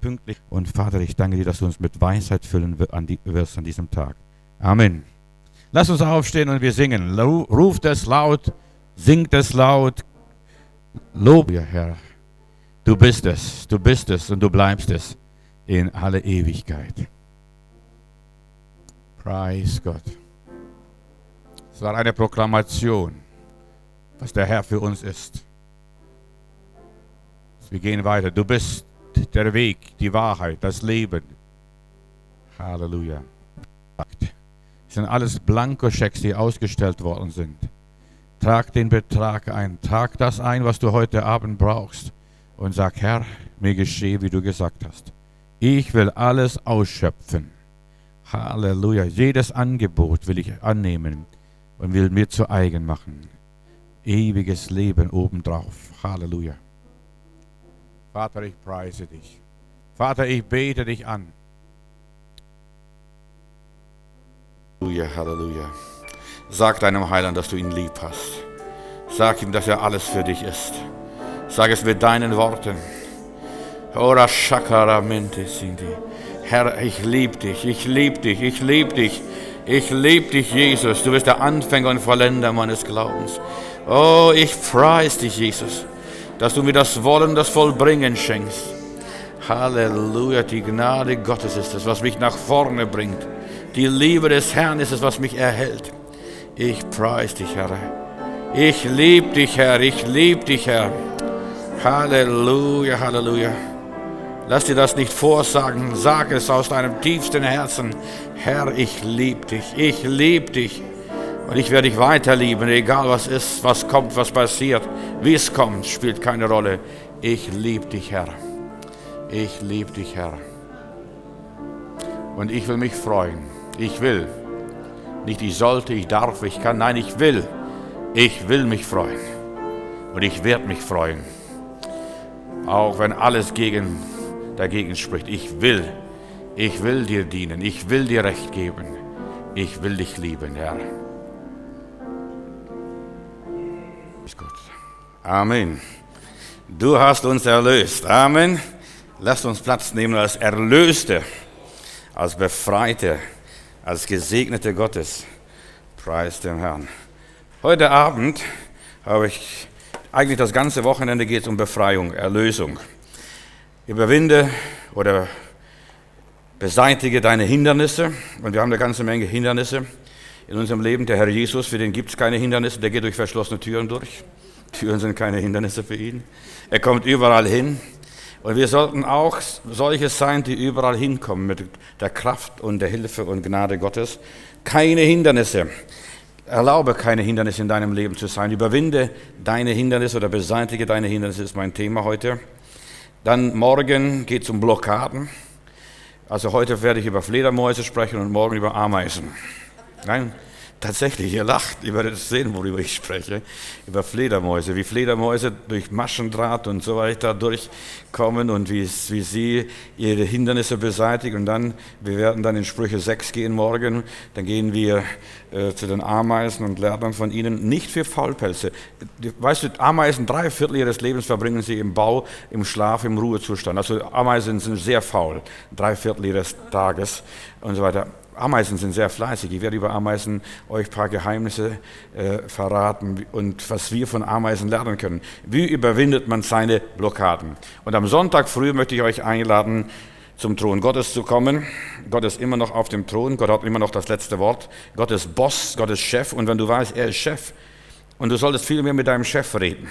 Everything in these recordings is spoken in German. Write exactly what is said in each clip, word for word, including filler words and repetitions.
pünktlich. Und Vater, ich danke dir, dass du uns mit Weisheit füllen wirst an diesem Tag. Amen. Lass uns aufstehen und wir singen. Ruft es laut, singt es laut. Lob dir, Herr. Du bist es, du bist es und du bleibst es in alle Ewigkeit. Preis Gott. Es war eine Proklamation, was der Herr für uns ist. Wir gehen weiter. Du bist der Weg, die Wahrheit, das Leben. Halleluja. Es sind alles Blankoschecks, die ausgestellt worden sind. Trag den Betrag ein. Trag das ein, was du heute Abend brauchst. Und sag, Herr, mir geschehe, wie du gesagt hast. Ich will alles ausschöpfen. Halleluja. Jedes Angebot will ich annehmen und will mir zu eigen machen. Ewiges Leben obendrauf. Halleluja. Vater, ich preise dich. Vater, ich bete dich an. Halleluja, Halleluja. Sag deinem Heiland, dass du ihn lieb hast. Sag ihm, dass er alles für dich ist. Sag es mit deinen Worten. Ora shakara mente sindi. Herr, ich lieb dich, ich lieb dich, ich lieb dich. Ich lieb dich, Jesus. Du bist der Anfänger und Vollender meines Glaubens. Oh, ich preise dich, Jesus, dass du mir das Wollen, das Vollbringen schenkst. Halleluja, die Gnade Gottes ist es, was mich nach vorne bringt. Die Liebe des Herrn ist es, was mich erhält. Ich preise dich, Herr. Ich liebe dich, Herr. Ich liebe dich, Herr. Halleluja, Halleluja. Lass dir das nicht vorsagen. Sag es aus deinem tiefsten Herzen. Herr, ich liebe dich. Ich liebe dich. Und ich werde dich weiter lieben, egal was ist, was kommt, was passiert. Wie es kommt, spielt keine Rolle. Ich liebe dich, Herr. Ich liebe dich, Herr. Und ich will mich freuen. Ich will. Nicht ich sollte, ich darf, ich kann. Nein, ich will. Ich will mich freuen. Und ich werde mich freuen. Auch wenn alles gegen, dagegen spricht. Ich will. Ich will dir dienen. Ich will dir Recht geben. Ich will dich lieben, Herr. Amen. Du hast uns erlöst. Amen. Lasst uns Platz nehmen als Erlöste, als Befreite, als Gesegnete Gottes. Preis dem Herrn. Heute Abend habe ich, eigentlich das ganze Wochenende geht es um Befreiung, Erlösung. Überwinde oder beseitige deine Hindernisse. Und wir haben eine ganze Menge Hindernisse in unserem Leben. Der Herr Jesus, für den gibt es keine Hindernisse, der geht durch verschlossene Türen durch. Türen sind keine Hindernisse für ihn. Er kommt überall hin. Und wir sollten auch solche sein, die überall hinkommen mit der Kraft und der Hilfe und Gnade Gottes. Keine Hindernisse. Erlaube keine Hindernisse in deinem Leben zu sein. Überwinde deine Hindernisse oder beseitige deine Hindernisse, ist mein Thema heute. Dann morgen geht es um Blockaden. Also heute werde ich über Fledermäuse sprechen und morgen über Ameisen. Nein, tatsächlich, ihr lacht, ihr werdet sehen, worüber ich spreche, über Fledermäuse, wie Fledermäuse durch Maschendraht und so weiter durchkommen und wie, wie sie ihre Hindernisse beseitigen. Und dann, wir werden dann in Sprüche sechs gehen morgen, dann gehen wir äh, zu den Ameisen und lernen von ihnen, nicht für Faulpelze. Weißt du, Ameisen, drei Viertel ihres Lebens verbringen sie im Bau, im Schlaf, im Ruhezustand. Also Ameisen sind sehr faul, drei Viertel ihres Tages und so weiter. Ameisen sind sehr fleißig. Ich werde über Ameisen euch ein paar Geheimnisse äh, verraten und was wir von Ameisen lernen können. Wie überwindet man seine Blockaden? Und am Sonntag früh möchte ich euch einladen, zum Thron Gottes zu kommen. Gott ist immer noch auf dem Thron. Gott hat immer noch das letzte Wort. Gott ist Boss, Gott ist Chef. Und wenn du weißt, er ist Chef, und du solltest viel mehr mit deinem Chef reden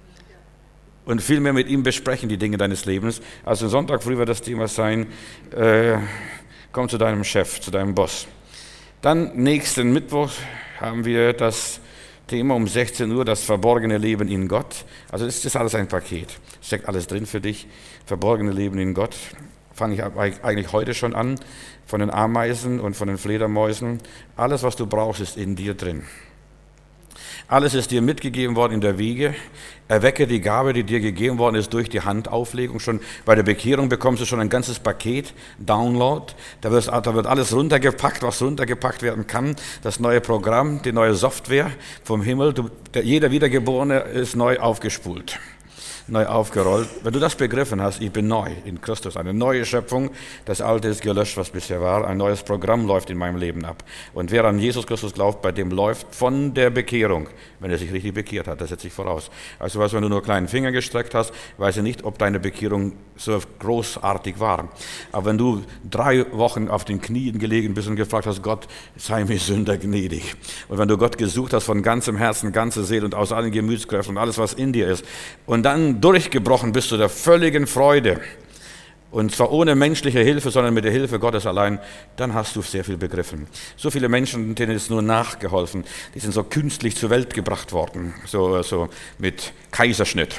und viel mehr mit ihm besprechen, die Dinge deines Lebens. Also Sonntag früh wird das Thema sein, äh, komm zu deinem Chef, zu deinem Boss. Dann nächsten Mittwoch haben wir das Thema um sechzehn Uhr, das verborgene Leben in Gott. Also das ist alles ein Paket. Steckt alles drin für dich. Verborgene Leben in Gott. Fange ich eigentlich heute schon an. Von den Ameisen und von den Fledermäusen. Alles, was du brauchst, ist in dir drin. Alles ist dir mitgegeben worden in der Wiege. Erwecke die Gabe, die dir gegeben worden ist durch die Handauflegung. Schon bei der Bekehrung bekommst du schon ein ganzes Paket, Download. Da wird, da wird alles runtergepackt, was runtergepackt werden kann. Das neue Programm, die neue Software vom Himmel. Du, der, jeder Wiedergeborene ist neu aufgespult. neu aufgerollt. Wenn du das begriffen hast, ich bin neu in Christus, eine neue Schöpfung, das Alte ist gelöscht, was bisher war, ein neues Programm läuft in meinem Leben ab. Und wer an Jesus Christus glaubt, bei dem läuft von der Bekehrung, wenn er sich richtig bekehrt hat, das setzt sich voraus. Also was, wenn du nur einen kleinen Finger gestreckt hast, weiß ich nicht, ob deine Bekehrung so großartig war. Aber wenn du drei Wochen auf den Knien gelegen bist und gefragt hast, Gott, sei mir Sünder gnädig. Und wenn du Gott gesucht hast von ganzem Herzen, ganze Seele und aus allen Gemütskräften und alles, was in dir ist, und dann durchgebrochen bist zu der völligen Freude, und zwar ohne menschliche Hilfe, sondern mit der Hilfe Gottes allein, dann hast du sehr viel begriffen. So viele Menschen, denen ist nur nachgeholfen, die sind so künstlich zur Welt gebracht worden, so, so mit Kaiserschnitt.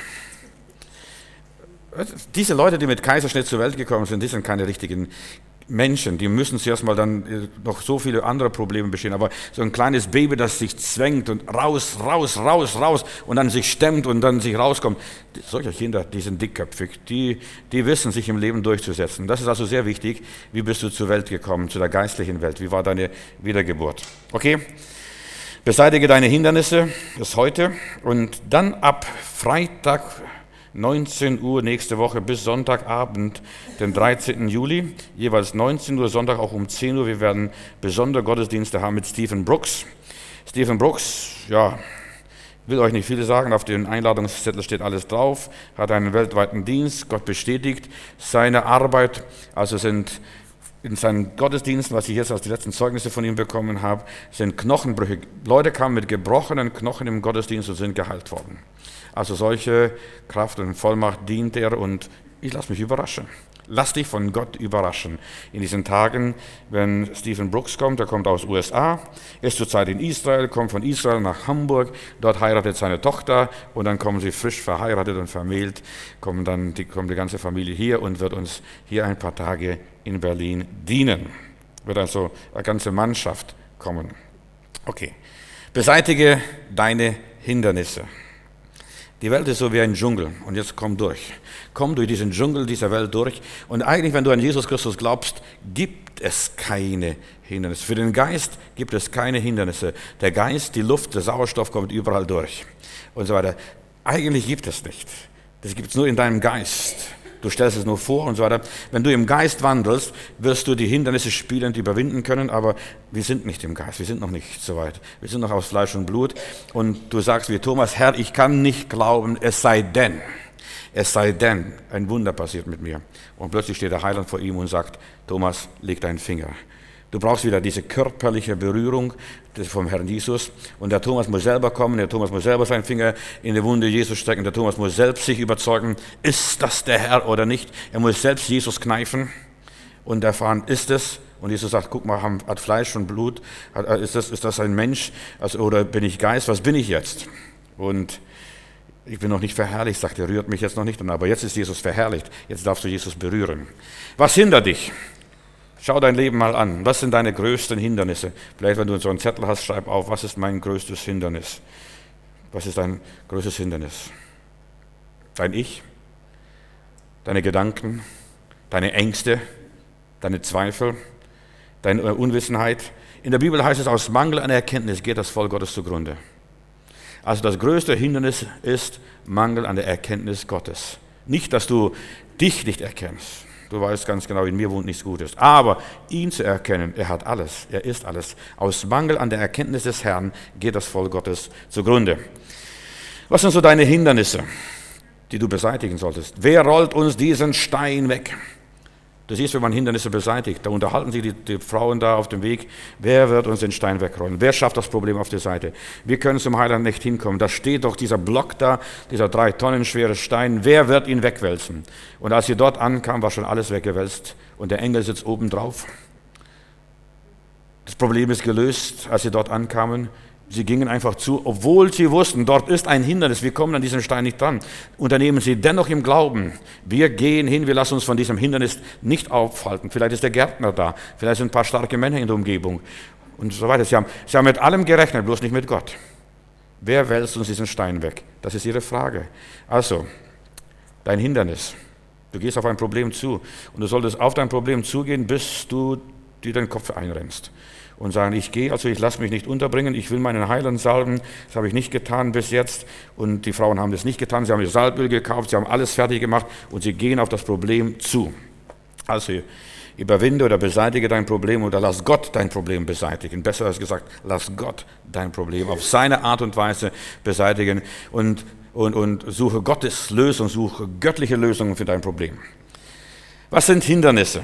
Diese Leute, die mit Kaiserschnitt zur Welt gekommen sind, die sind keine richtigen Menschen, die müssen zuerst mal dann noch so viele andere Probleme bestehen, aber so ein kleines Baby, das sich zwängt und raus, raus, raus, raus und dann sich stemmt und dann sich rauskommt, solche Kinder, die sind dickköpfig, die, die wissen, sich im Leben durchzusetzen. Das ist also sehr wichtig. Wie bist du zur Welt gekommen, zu der geistlichen Welt? Wie war deine Wiedergeburt? Okay? Beseitige deine Hindernisse, das ist heute, und dann ab Freitag neunzehn Uhr nächste Woche bis Sonntagabend, den dreizehnten Juli, jeweils neunzehn Uhr, Sonntag auch um zehn Uhr. Wir werden besondere Gottesdienste haben mit Stephen Brooks. Stephen Brooks, ja, will euch nicht viel sagen, auf dem Einladungszettel steht alles drauf, hat einen weltweiten Dienst, Gott bestätigt seine Arbeit, also sind in seinen Gottesdiensten, was ich jetzt als die letzten Zeugnisse von ihm bekommen habe, sind Knochenbrüche. Leute kamen mit gebrochenen Knochen im Gottesdienst und sind geheilt worden. Also solche Kraft und Vollmacht dient er, und ich lasse mich überraschen. Lass dich von Gott überraschen. In diesen Tagen, wenn Stephen Brooks kommt, er kommt aus U S A, ist zurzeit in Israel, kommt von Israel nach Hamburg, dort heiratet seine Tochter und dann kommen sie frisch verheiratet und vermählt, kommen dann die, kommt die ganze Familie hier und wird uns hier ein paar Tage in Berlin dienen. Wird also eine ganze Mannschaft kommen. Okay. Beseitige deine Hindernisse. Die Welt ist so wie ein Dschungel, und jetzt komm durch. Komm durch diesen Dschungel dieser Welt durch, und eigentlich, wenn du an Jesus Christus glaubst, gibt es keine Hindernisse. Für den Geist gibt es keine Hindernisse. Der Geist, die Luft, der Sauerstoff kommt überall durch und so weiter. Eigentlich gibt es nicht. Das gibt es nur in deinem Geist. Du stellst es nur vor und so weiter. Wenn du im Geist wandelst, wirst du die Hindernisse spielend überwinden können, aber wir sind nicht im Geist, wir sind noch nicht so weit. Wir sind noch aus Fleisch und Blut, und du sagst wie Thomas, Herr, ich kann nicht glauben, es sei denn, es sei denn, ein Wunder passiert mit mir. Und plötzlich steht der Heiland vor ihm und sagt, Thomas, leg deinen Finger. Du brauchst wieder diese körperliche Berührung vom Herrn Jesus. Und der Thomas muss selber kommen, der Thomas muss selber seinen Finger in die Wunde Jesus stecken, der Thomas muss selbst sich überzeugen, ist das der Herr oder nicht. Er muss selbst Jesus kneifen und erfahren, ist es? Und Jesus sagt, guck mal, hat Fleisch und Blut, ist das, ist das ein Mensch, also, oder bin ich Geist, was bin ich jetzt? Und ich bin noch nicht verherrlicht, sagt er, rührt mich jetzt noch nicht an, aber jetzt ist Jesus verherrlicht, jetzt darfst du Jesus berühren. Was hindert dich? Schau dein Leben mal an. Was sind deine größten Hindernisse? Vielleicht, wenn du so einen Zettel hast, schreib auf, was ist mein größtes Hindernis? Was ist dein größtes Hindernis? Dein Ich, deine Gedanken, deine Ängste, deine Zweifel, deine Unwissenheit. In der Bibel heißt es, aus Mangel an Erkenntnis geht das Volk Gottes zugrunde. Also das größte Hindernis ist Mangel an der Erkenntnis Gottes. Nicht, dass du dich nicht erkennst. Du weißt ganz genau, in mir wohnt nichts Gutes. Aber ihn zu erkennen, er hat alles, er ist alles. Aus Mangel an der Erkenntnis des Herrn geht das Volk Gottes zugrunde. Was sind so deine Hindernisse, die du beseitigen solltest? Wer rollt uns diesen Stein weg? Du siehst, wenn man Hindernisse beseitigt, da unterhalten sich die, die Frauen da auf dem Weg, wer wird uns den Stein wegrollen? Wer schafft das Problem auf der Seite? Wir können zum Heiland nicht hinkommen. Da steht doch dieser Block da, dieser drei Tonnen schwere Stein, wer wird ihn wegwälzen? Und als sie dort ankamen, war schon alles weggewälzt und der Engel sitzt oben drauf. Das Problem ist gelöst, als sie dort ankamen. Sie gingen einfach zu, obwohl sie wussten, dort ist ein Hindernis, wir kommen an diesen Stein nicht dran. Unternehmen sie dennoch im Glauben. Wir gehen hin, wir lassen uns von diesem Hindernis nicht aufhalten. Vielleicht ist der Gärtner da, vielleicht sind ein paar starke Männer in der Umgebung und so weiter. Sie haben, sie haben mit allem gerechnet, bloß nicht mit Gott. Wer wälzt uns diesen Stein weg? Das ist ihre Frage. Also, dein Hindernis. Du gehst auf ein Problem zu und du solltest auf dein Problem zugehen, bis du dir den Kopf einrennst. und sagen, ich gehe, also ich lasse mich nicht unterbringen, ich will meinen Heiland salben, das habe ich nicht getan bis jetzt und die Frauen haben das nicht getan, sie haben das Salböl gekauft, sie haben alles fertig gemacht und sie gehen auf das Problem zu. Also überwinde oder beseitige dein Problem oder lass Gott dein Problem beseitigen. Besser als gesagt, lass Gott dein Problem auf seine Art und Weise beseitigen und, und, und suche Gottes Lösung, suche göttliche Lösungen für dein Problem. Was sind Hindernisse?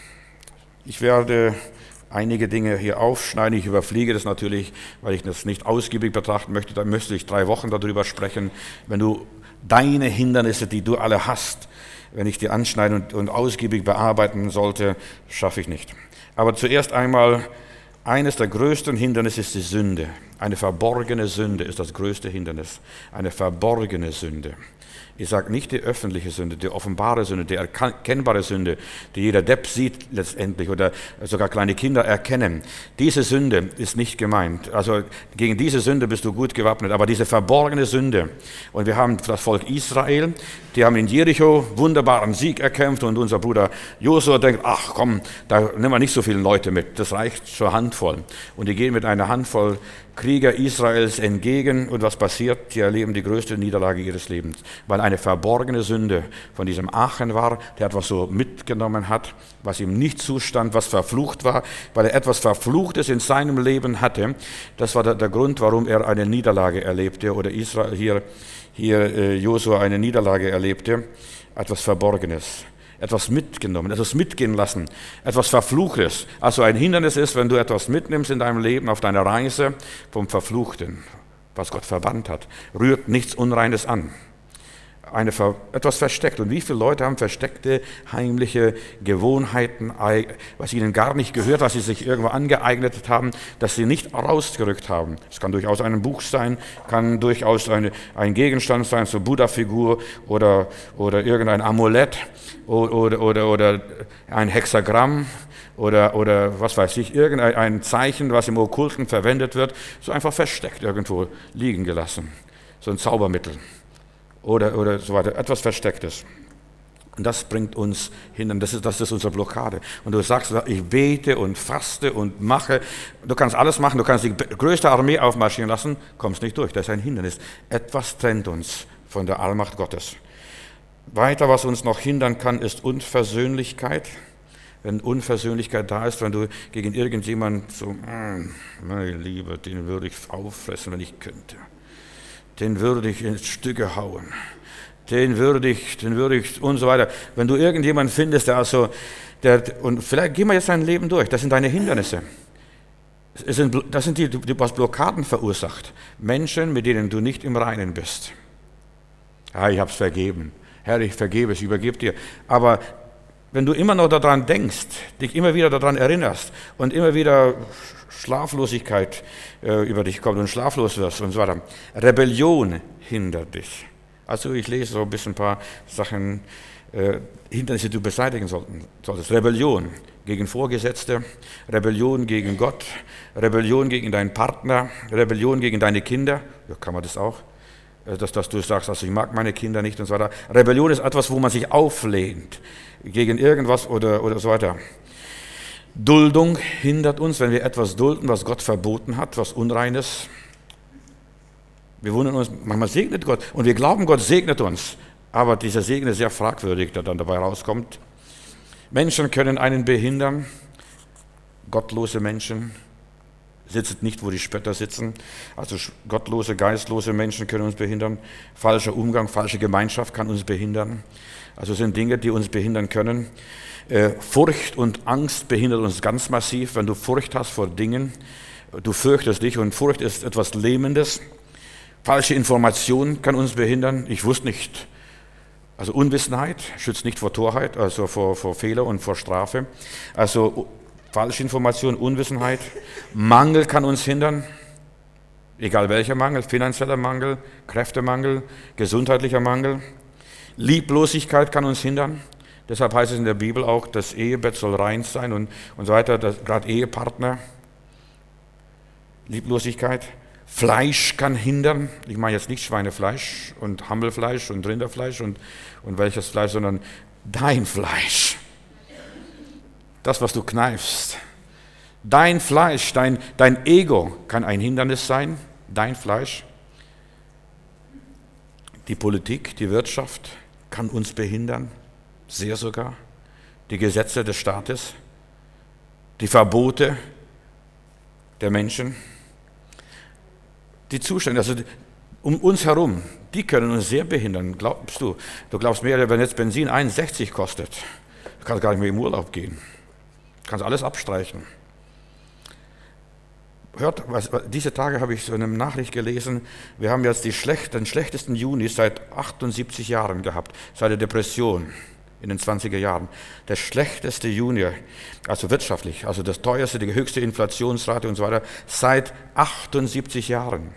Ich werde einige Dinge hier aufschneiden. Ich überfliege das natürlich, weil ich das nicht ausgiebig betrachten möchte. Da müsste ich drei Wochen darüber sprechen. Wenn du deine Hindernisse, die du alle hast, wenn ich die anschneiden und, und ausgiebig bearbeiten sollte, schaffe ich nicht. Aber zuerst einmal, eines der größten Hindernisse ist die Sünde. Eine verborgene Sünde ist das größte Hindernis. Eine verborgene Sünde. Ich sage nicht die öffentliche Sünde, die offenbare Sünde, die erkennbare Sünde, die jeder Depp sieht letztendlich oder sogar kleine Kinder erkennen. Diese Sünde ist nicht gemeint. Also gegen diese Sünde bist du gut gewappnet, aber diese verborgene Sünde. Und wir haben das Volk Israel, die haben in Jericho wunderbaren Sieg erkämpft und unser Bruder Josua denkt, ach komm, da nehmen wir nicht so viele Leute mit, das reicht zur Handvoll. Und die gehen mit einer Handvoll Krieger Israels entgegen und was passiert? Sie erleben die größte Niederlage ihres Lebens, weil eine verborgene Sünde von diesem Aachen war, der etwas so mitgenommen hat, was ihm nicht zustand, was verflucht war, weil er etwas Verfluchtes in seinem Leben hatte. Das war der, der Grund, warum er eine Niederlage erlebte oder Israel hier, hier äh, Josua eine Niederlage erlebte, etwas Verborgenes. Etwas mitgenommen, etwas mitgehen lassen, etwas Verfluchtes. Also ein Hindernis ist, wenn du etwas mitnimmst in deinem Leben auf deiner Reise vom Verfluchten, was Gott verbannt hat. Rührt nichts Unreines an. Eine, etwas versteckt. Und wie viele Leute haben versteckte, heimliche Gewohnheiten, was ihnen gar nicht gehört, was sie sich irgendwo angeeignet haben, dass sie nicht rausgerückt haben. Es kann durchaus ein Buch sein, kann durchaus eine, ein Gegenstand sein, so Buddha-Figur oder, oder irgendein Amulett oder, oder, oder, oder ein Hexagramm oder, oder was weiß ich, irgendein ein Zeichen, was im Okkulten verwendet wird, so einfach versteckt irgendwo liegen gelassen. So ein Zaubermittel. Oder, oder so weiter, etwas Verstecktes. Und das bringt uns hin, das ist, das ist unsere Blockade. Und du sagst, ich bete und faste und mache, du kannst alles machen, du kannst die größte Armee aufmarschieren lassen, kommst nicht durch, das ist ein Hindernis. Etwas trennt uns von der Allmacht Gottes. Weiter, was uns noch hindern kann, ist Unversöhnlichkeit. Wenn Unversöhnlichkeit da ist, wenn du gegen irgendjemanden so, mein Lieber, den würde ich auffressen, wenn ich könnte. Den würde ich in Stücke hauen, den würde ich, den würde ich und so weiter. Wenn du irgendjemanden findest, der also, der, und vielleicht gehen wir jetzt dein Leben durch, das sind deine Hindernisse. Es sind, das sind die, die, was Blockaden verursacht. Menschen, mit denen du nicht im Reinen bist. Ja, ich habe es vergeben. Herr, ich vergebe es, ich übergebe dir. Aber wenn du immer noch daran denkst, dich immer wieder daran erinnerst und immer wieder Schlaflosigkeit äh, über dich kommt und schlaflos wirst und so weiter. Rebellion hindert dich. Also ich lese so ein bisschen ein paar Sachen, äh, Hindernisse, die du beseitigen sollten, solltest. Rebellion gegen Vorgesetzte, Rebellion gegen Gott, Rebellion gegen deinen Partner, Rebellion gegen deine Kinder. Ja, kann man das auch? Dass, dass du sagst, also ich mag meine Kinder nicht und so weiter. Rebellion ist etwas, wo man sich auflehnt gegen irgendwas oder, oder so weiter. Duldung hindert uns, wenn wir etwas dulden, was Gott verboten hat, was Unreines. Wir wundern uns, manchmal segnet Gott und wir glauben, Gott segnet uns, aber dieser Segen ist sehr fragwürdig, der dann dabei rauskommt. Menschen können einen behindern, gottlose Menschen sitzen nicht, wo die Spötter sitzen, also gottlose, geistlose Menschen können uns behindern, falscher Umgang, falsche Gemeinschaft kann uns behindern, also sind Dinge, die uns behindern können. Furcht und Angst behindert uns ganz massiv, wenn du Furcht hast vor Dingen, du fürchtest dich und Furcht ist etwas Lähmendes. Falsche Information kann uns behindern, ich wusste nicht. Also Unwissenheit schützt nicht vor Torheit, also vor, vor Fehler und vor Strafe. Also falsche Information, Unwissenheit. Mangel kann uns hindern, egal welcher Mangel, finanzieller Mangel, Kräftemangel, gesundheitlicher Mangel. Lieblosigkeit kann uns hindern. Deshalb heißt es in der Bibel auch, das Ehebett soll rein sein und, und so weiter, gerade Ehepartner. Lieblosigkeit. Fleisch kann hindern. Ich meine jetzt nicht Schweinefleisch und Hammelfleisch und Rinderfleisch und, und welches Fleisch, sondern dein Fleisch. Das, was du kneifst. Dein Fleisch, dein, dein Ego kann ein Hindernis sein, dein Fleisch. Die Politik, die Wirtschaft kann uns behindern, sehr sogar. Die Gesetze des Staates, die Verbote der Menschen, die Zustände, also um uns herum, die können uns sehr behindern. Glaubst du? Du glaubst mir, wenn jetzt Benzin eins Komma sechzig kostet, du kannst gar nicht mehr im Urlaub gehen. Du kannst alles abstreichen. Hört, was, diese Tage habe ich so eine Nachricht gelesen, wir haben jetzt die schlecht, den schlechtesten Juni seit achtundsiebzig Jahren gehabt, seit der Depression in den zwanziger Jahren. Der schlechteste Juni, also wirtschaftlich, also das teuerste, die höchste Inflationsrate und so weiter, seit achtundsiebzig Jahren.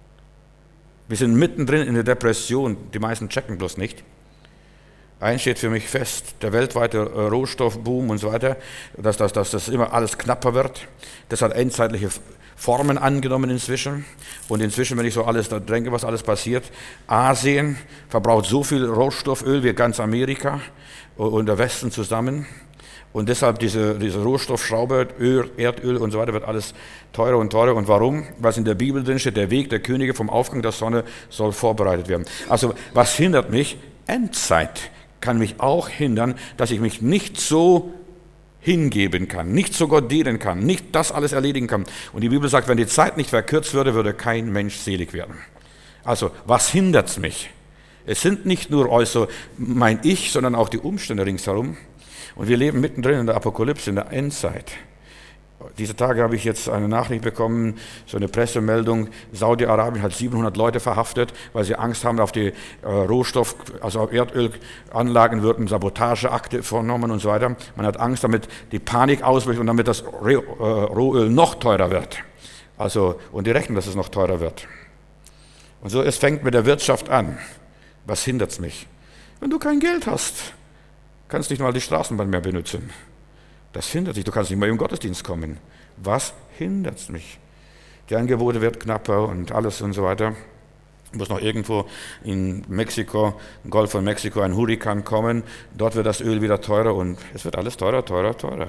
Wir sind mittendrin in der Depression, die meisten checken bloß nicht. Eins steht für mich fest, der weltweite Rohstoffboom und so weiter, dass, dass, dass das immer alles knapper wird. Das hat endzeitliche Formen angenommen inzwischen. Und inzwischen, wenn ich so alles da denke, was alles passiert, Asien verbraucht so viel Rohstofföl wie ganz Amerika und der Westen zusammen. Und deshalb diese, diese Rohstoffschraube, Öl, Erdöl und so weiter, wird alles teurer und teurer. Und warum? Weil es in der Bibel drin steht, der Weg der Könige vom Aufgang der Sonne soll vorbereitet werden. Also was hindert mich? Endzeit kann mich auch hindern, dass ich mich nicht so hingeben kann, nicht so Gott dienen kann, nicht das alles erledigen kann. Und die Bibel sagt, wenn die Zeit nicht verkürzt würde, würde kein Mensch selig werden. Also, was hindert mich? Es sind nicht nur also mein Ich, sondern auch die Umstände ringsherum. Und wir leben mittendrin in der Apokalypse, in der Endzeit. Diese Tage habe ich jetzt eine Nachricht bekommen, so eine Pressemeldung, Saudi-Arabien hat siebenhundert Leute verhaftet, weil sie Angst haben, auf die äh, Rohstoff-, also auf Erdölanlagen würden Sabotageakte vorgenommen und so weiter. Man hat Angst, damit die Panik ausbricht und damit das Re- äh, Rohöl noch teurer wird. Also, und die rechnen, dass es noch teurer wird. Und so, es fängt mit der Wirtschaft an. Was hindert es mich? Wenn du kein Geld hast, kannst du nicht mal die Straßenbahn mehr benutzen. Das hindert dich, du kannst nicht mehr im Gottesdienst kommen. Was hindert mich? Die Angebote werden knapper und alles und so weiter. Muss noch irgendwo in Mexiko, im Golf von Mexiko, ein Hurrikan kommen. Dort wird das Öl wieder teurer und es wird alles teurer, teurer, teurer.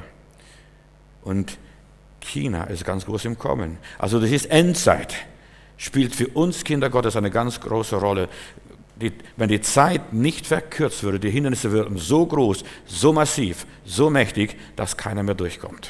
Und China ist ganz groß im Kommen. Also das ist Endzeit. Spielt für uns Kinder Gottes eine ganz große Rolle. Die, wenn die Zeit nicht verkürzt würde, die Hindernisse würden so groß, so massiv, so mächtig, dass keiner mehr durchkommt.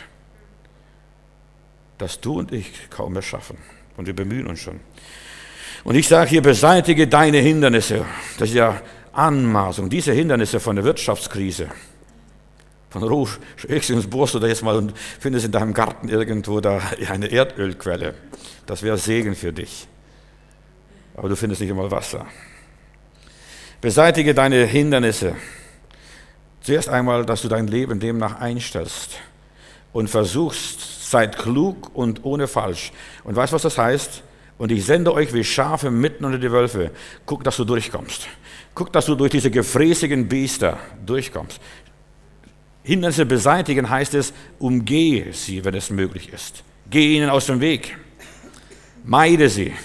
Das du und ich kaum mehr schaffen. Und wir bemühen uns schon. Und ich sage hier, beseitige deine Hindernisse. Das ist ja Anmaßung. Diese Hindernisse von der Wirtschaftskrise. Von Rouge, höchstens bohrst du da jetzt mal und findest in deinem Garten irgendwo da eine Erdölquelle. Das wäre Segen für dich. Aber du findest nicht einmal Wasser. Beseitige deine Hindernisse. Zuerst einmal, dass du dein Leben demnach einstellst und versuchst, seid klug und ohne falsch. Und weißt du, was das heißt? Und ich sende euch wie Schafe mitten unter die Wölfe. Guck, dass du durchkommst. Guck, dass du durch diese gefräßigen Biester durchkommst. Hindernisse beseitigen heißt es, umgehe sie, wenn es möglich ist. Geh ihnen aus dem Weg. Meide sie.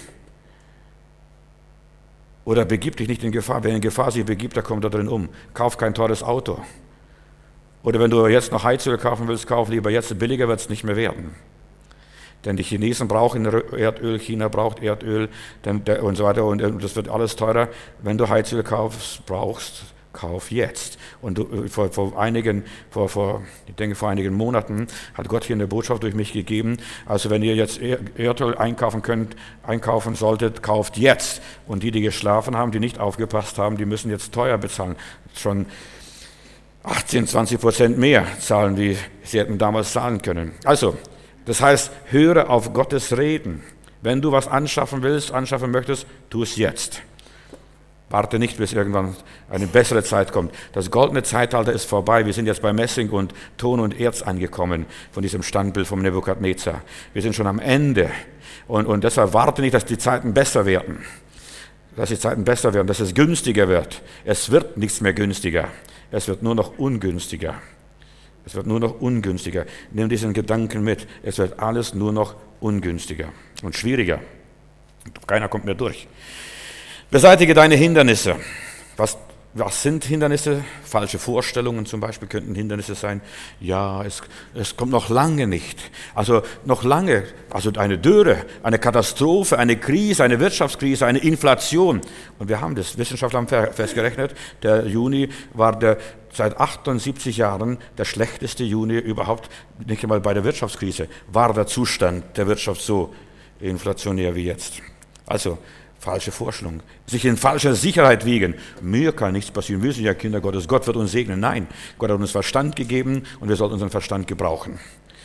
Oder begib dich nicht in Gefahr. Wer in Gefahr sich begibt, der kommt da drin um. Kauf kein teures Auto. Oder wenn du jetzt noch Heizöl kaufen willst, kauf lieber jetzt. Billiger wird es nicht mehr werden. Denn die Chinesen brauchen Erdöl, China braucht Erdöl und so weiter. Und das wird alles teurer. Wenn du Heizöl kaufst, brauchst, kauf jetzt. Und du, vor, vor einigen, vor, vor, ich denke vor einigen Monaten hat Gott hier eine Botschaft durch mich gegeben. Also wenn ihr jetzt Erdöl einkaufen könnt, einkaufen solltet, kauft jetzt. Und die, die geschlafen haben, die nicht aufgepasst haben, die müssen jetzt teuer bezahlen. Schon achtzehn, zwanzig Prozent mehr zahlen, wie sie hätten damals zahlen können. Also, das heißt, höre auf Gottes Reden. Wenn du was anschaffen willst, anschaffen möchtest, tu es jetzt. Warte nicht, bis irgendwann eine bessere Zeit kommt. Das goldene Zeitalter ist vorbei. Wir sind jetzt bei Messing und Ton und Erz angekommen von diesem Standbild vom Nebukadnezar. Wir sind schon am Ende. Und, und deshalb warte nicht, dass die Zeiten besser werden. Dass die Zeiten besser werden, dass es günstiger wird. Es wird nichts mehr günstiger. Es wird nur noch ungünstiger. Es wird nur noch ungünstiger. Nimm diesen Gedanken mit. Es wird alles nur noch ungünstiger und schwieriger. Keiner kommt mehr durch. Beseitige deine Hindernisse. Was Was sind Hindernisse? Falsche Vorstellungen zum Beispiel könnten Hindernisse sein. Ja, es, es kommt noch lange nicht. Also noch lange, also eine Dürre, eine Katastrophe, eine Krise, eine Wirtschaftskrise, eine Inflation. Und wir haben das, Wissenschaftler haben festgerechnet, der Juni war der seit achtundsiebzig Jahren der schlechteste Juni überhaupt, nicht einmal bei der Wirtschaftskrise, war der Zustand der Wirtschaft so inflationär wie jetzt. Also, falsche Vorstellung. Sich in falscher Sicherheit wiegen. Mir kann nichts passieren. Wir sind ja Kinder Gottes. Gott wird uns segnen. Nein, Gott hat uns Verstand gegeben und wir sollten unseren Verstand gebrauchen.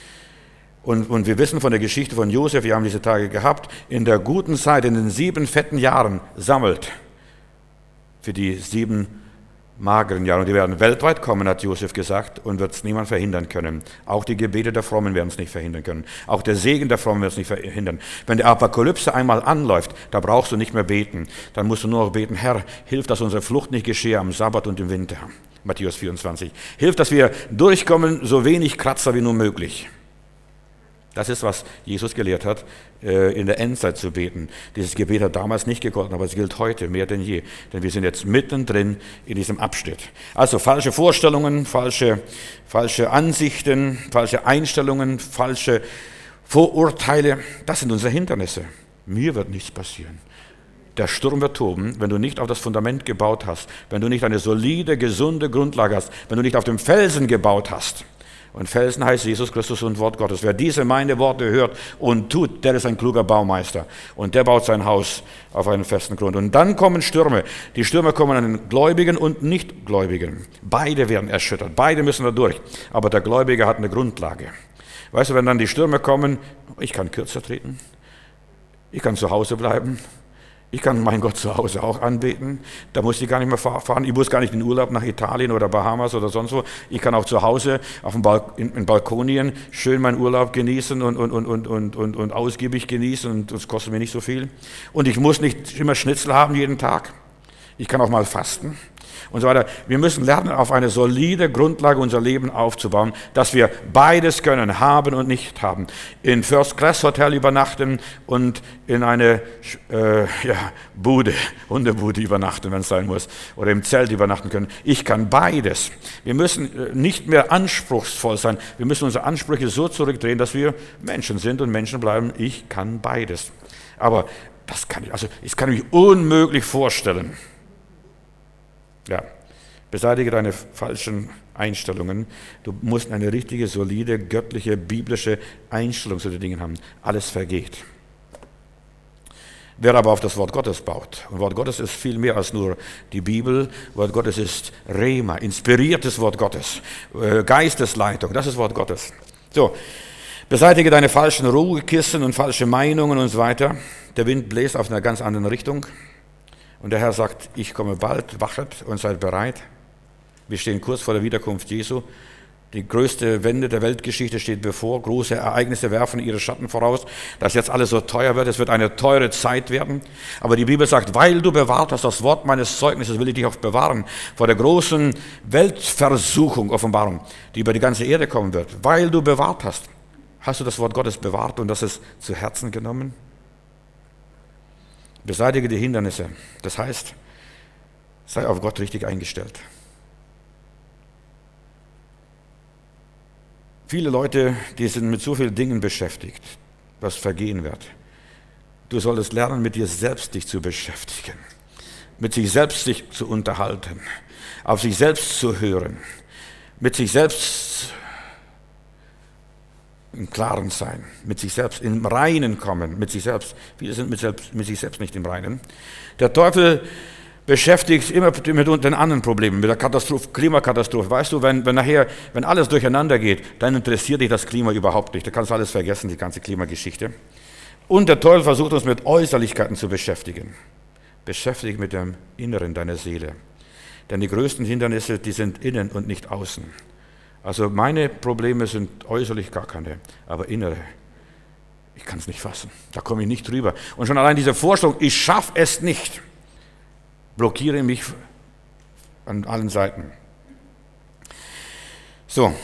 Und, und wir wissen von der Geschichte von Josef, wir haben diese Tage gehabt, in der guten Zeit, in den sieben fetten Jahren sammelt für die sieben mageren Jahre. Und die werden weltweit kommen, hat Josef gesagt, und wird es niemand verhindern können. Auch die Gebete der Frommen werden es nicht verhindern können. Auch der Segen der Frommen wird es nicht verhindern. Wenn die Apokalypse einmal anläuft, da brauchst du nicht mehr beten. Dann musst du nur noch beten, Herr, hilf, dass unsere Flucht nicht geschehe am Sabbat und im Winter. Matthäus vierundzwanzig. Hilf, dass wir durchkommen, so wenig Kratzer wie nur möglich. Das ist, was Jesus gelehrt hat, in der Endzeit zu beten. Dieses Gebet hat damals nicht gegolten, aber es gilt heute mehr denn je. Denn wir sind jetzt mittendrin in diesem Abschnitt. Also falsche Vorstellungen, falsche, falsche Ansichten, falsche Einstellungen, falsche Vorurteile, das sind unsere Hindernisse. Mir wird nichts passieren. Der Sturm wird toben, wenn du nicht auf das Fundament gebaut hast, wenn du nicht eine solide, gesunde Grundlage hast, wenn du nicht auf dem Felsen gebaut hast. Und Felsen heißt Jesus Christus und Wort Gottes. Wer diese meine Worte hört und tut, der ist ein kluger Baumeister. Und der baut sein Haus auf einen festen Grund. Und dann kommen Stürme. Die Stürme kommen an den Gläubigen und Nichtgläubigen. Beide werden erschüttert. Beide müssen da durch. Aber der Gläubige hat eine Grundlage. Weißt du, wenn dann die Stürme kommen, ich kann kürzer treten. Ich kann zu Hause bleiben. Ich kann meinen Gott zu Hause auch anbeten. Da muss ich gar nicht mehr fahren. Ich muss gar nicht in Urlaub nach Italien oder Bahamas oder sonst wo. Ich kann auch zu Hause auf dem Balk in, in Balkonien schön meinen Urlaub genießen und, und, und, und, und, und, und ausgiebig genießen. Und das kostet mir nicht so viel. Und ich muss nicht immer Schnitzel haben jeden Tag. Ich kann auch mal fasten und so weiter. Wir müssen lernen, auf eine solide Grundlage unser Leben aufzubauen, dass wir beides können, haben und nicht haben. In First-Class-Hotel übernachten und in eine äh, ja, Bude, Hundebude übernachten, wenn es sein muss, oder im Zelt übernachten können. Ich kann beides. Wir müssen nicht mehr anspruchsvoll sein. Wir müssen unsere Ansprüche so zurückdrehen, dass wir Menschen sind und Menschen bleiben. Ich kann beides. Aber das kann ich, also ich kann mich unmöglich vorstellen. Ja, beseitige deine falschen Einstellungen. Du musst eine richtige, solide, göttliche, biblische Einstellung zu den Dingen haben. Alles vergeht. Wer aber auf das Wort Gottes baut, und Wort Gottes ist viel mehr als nur die Bibel, Wort Gottes ist Rema, inspiriertes Wort Gottes, Geistesleitung, das ist Wort Gottes. So, beseitige deine falschen Ruhekissen und falsche Meinungen und so weiter. Der Wind bläst auf einer ganz anderen Richtung. Und der Herr sagt, ich komme bald, wachet und seid bereit. Wir stehen kurz vor der Wiederkunft Jesu. Die größte Wende der Weltgeschichte steht bevor. Große Ereignisse werfen ihre Schatten voraus, dass jetzt alles so teuer wird. Es wird eine teure Zeit werden. Aber die Bibel sagt, weil du bewahrt hast das Wort meines Zeugnisses, will ich dich auch bewahren vor der großen Weltversuchung, Offenbarung, die über die ganze Erde kommen wird. Weil du bewahrt hast. Hast du das Wort Gottes bewahrt und das ist zu Herzen genommen? Beseitige die Hindernisse. Das heißt, sei auf Gott richtig eingestellt. Viele Leute, die sind mit so vielen Dingen beschäftigt, was vergehen wird. Du solltest lernen, mit dir selbst dich zu beschäftigen, mit sich selbst sich zu unterhalten, auf sich selbst zu hören, mit sich selbst im Klaren sein, mit sich selbst im Reinen kommen, mit sich selbst. Viele sind mit, selbst, mit sich selbst nicht im Reinen. Der Teufel beschäftigt immer mit den anderen Problemen, mit der Katastrophe, Klimakatastrophe. Weißt du, wenn, wenn nachher, wenn alles durcheinander geht, dann interessiert dich das Klima überhaupt nicht. Da kannst du alles vergessen, die ganze Klimageschichte. Und der Teufel versucht uns mit Äußerlichkeiten zu beschäftigen. Beschäftige dich mit dem Inneren deiner Seele. Denn die größten Hindernisse, die sind innen und nicht außen. Also meine Probleme sind äußerlich gar keine, aber innere. Ich kann es nicht fassen. Da komme ich nicht drüber. Und schon allein diese Vorstellung, ich schaffe es nicht, blockiere mich an allen Seiten. So.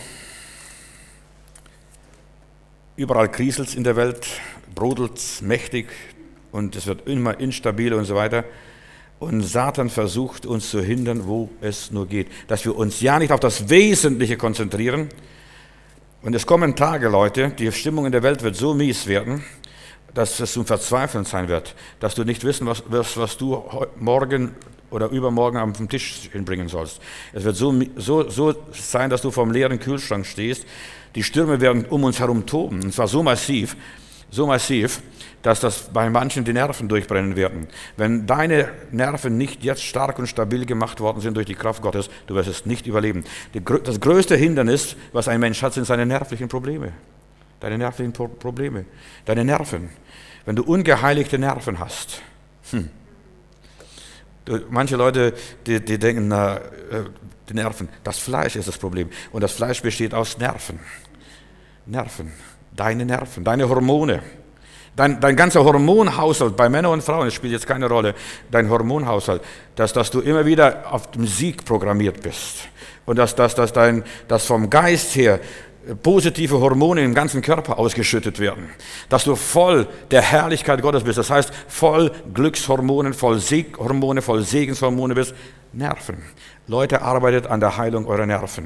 Überall kriselt es in der Welt, brodelt es mächtig und es wird immer instabiler und so weiter. Und Satan versucht uns zu hindern, wo es nur geht. Dass wir uns ja nicht auf das Wesentliche konzentrieren. Und es kommen Tage, Leute, die Stimmung in der Welt wird so mies werden, dass es zum Verzweifeln sein wird. Dass du nicht wissen wirst, was, was du morgen oder übermorgen am Tisch hinbringen sollst. Es wird so, so, so sein, dass du vor dem leeren Kühlschrank stehst. Die Stürme werden um uns herum toben. Und zwar so massiv, so massiv, dass das bei manchen die Nerven durchbrennen werden. Wenn deine Nerven nicht jetzt stark und stabil gemacht worden sind durch die Kraft Gottes, du wirst es nicht überleben. Das größte Hindernis, was ein Mensch hat, sind seine nervlichen Probleme. Deine nervlichen Probleme, deine Nerven. Wenn du ungeheiligte Nerven hast. Hm. Manche Leute, die, die denken, na, die Nerven, das Fleisch ist das Problem. Und das Fleisch besteht aus Nerven. Nerven, deine Nerven, deine Hormone. Dein, dein ganzer Hormonhaushalt, bei Männern und Frauen, das spielt jetzt keine Rolle, dein Hormonhaushalt, dass, dass du immer wieder auf dem Sieg programmiert bist. Und dass, dass, dass, dein, dass vom Geist her positive Hormone im ganzen Körper ausgeschüttet werden. Dass du voll der Herrlichkeit Gottes bist. Das heißt, voll Glückshormonen, voll Sieghormone, voll Segenshormone bist. Nerven. Leute, arbeitet an der Heilung eurer Nerven.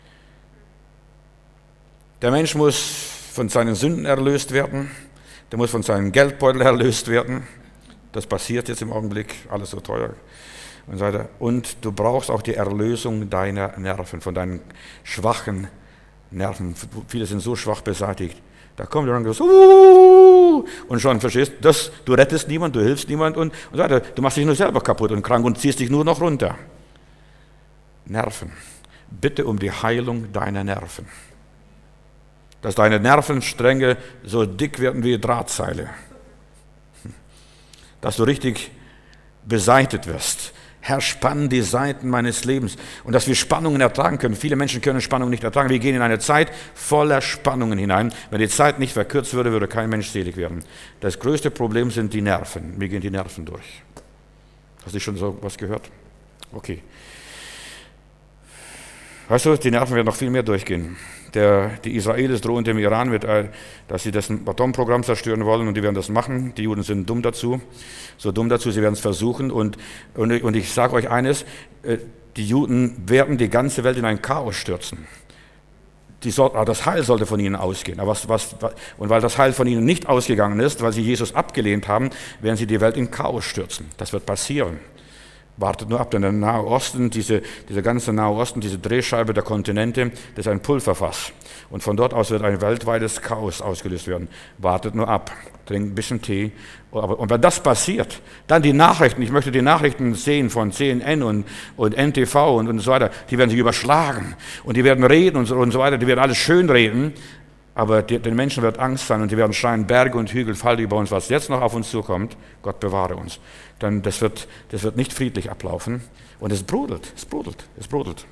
Der Mensch muss von seinen Sünden erlöst werden. Der muss von seinem Geldbeutel erlöst werden. Das passiert jetzt im Augenblick, alles so teuer. Und so weiter. Und du brauchst auch die Erlösung deiner Nerven, von deinen schwachen Nerven. Viele sind so schwach beseitigt. Da kommt jemand und sagt, uh, und schon verstehst du, du rettest niemand, du hilfst niemand und, und so weiter. Du machst dich nur selber kaputt und krank und ziehst dich nur noch runter. Nerven. Bitte um die Heilung deiner Nerven. Dass deine Nervenstränge so dick werden wie Drahtseile. Dass du richtig beseitigt wirst. Herr, spann die Seiten meines Lebens. Und dass wir Spannungen ertragen können. Viele Menschen können Spannungen nicht ertragen. Wir gehen in eine Zeit voller Spannungen hinein. Wenn die Zeit nicht verkürzt würde, würde kein Mensch selig werden. Das größte Problem sind die Nerven. Mir gehen die Nerven durch. Hast du schon so was gehört? Okay. Weißt du, die Nerven werden noch viel mehr durchgehen. Der, die Israelis drohen dem Iran mit, dass sie das Atomprogramm zerstören wollen und die werden das machen. Die Juden sind dumm dazu, so dumm dazu, sie werden es versuchen. Und, und, und ich sage euch eines, die Juden werden die ganze Welt in ein Chaos stürzen. Die soll, das Heil sollte von ihnen ausgehen. Aber was, was, und weil das Heil von ihnen nicht ausgegangen ist, weil sie Jesus abgelehnt haben, werden sie die Welt in Chaos stürzen. Das wird passieren. Wartet nur ab, denn der Nahe Osten, diese, diese ganze Nahe Osten, diese Drehscheibe der Kontinente, das ist ein Pulverfass. Und von dort aus wird ein weltweites Chaos ausgelöst werden. Wartet nur ab, trinkt ein bisschen Tee. Und wenn das passiert, dann die Nachrichten, ich möchte die Nachrichten sehen von C N N und, und N T V und, und so weiter, die werden sich überschlagen und die werden reden und so, und so weiter, die werden alles schön reden. Aber die, den Menschen wird Angst sein und die werden schreien, Berge und Hügel fallen über uns, was jetzt noch auf uns zukommt, Gott bewahre uns. Dann das wird, das wird nicht friedlich ablaufen und es brodelt, es brodelt, es brodelt.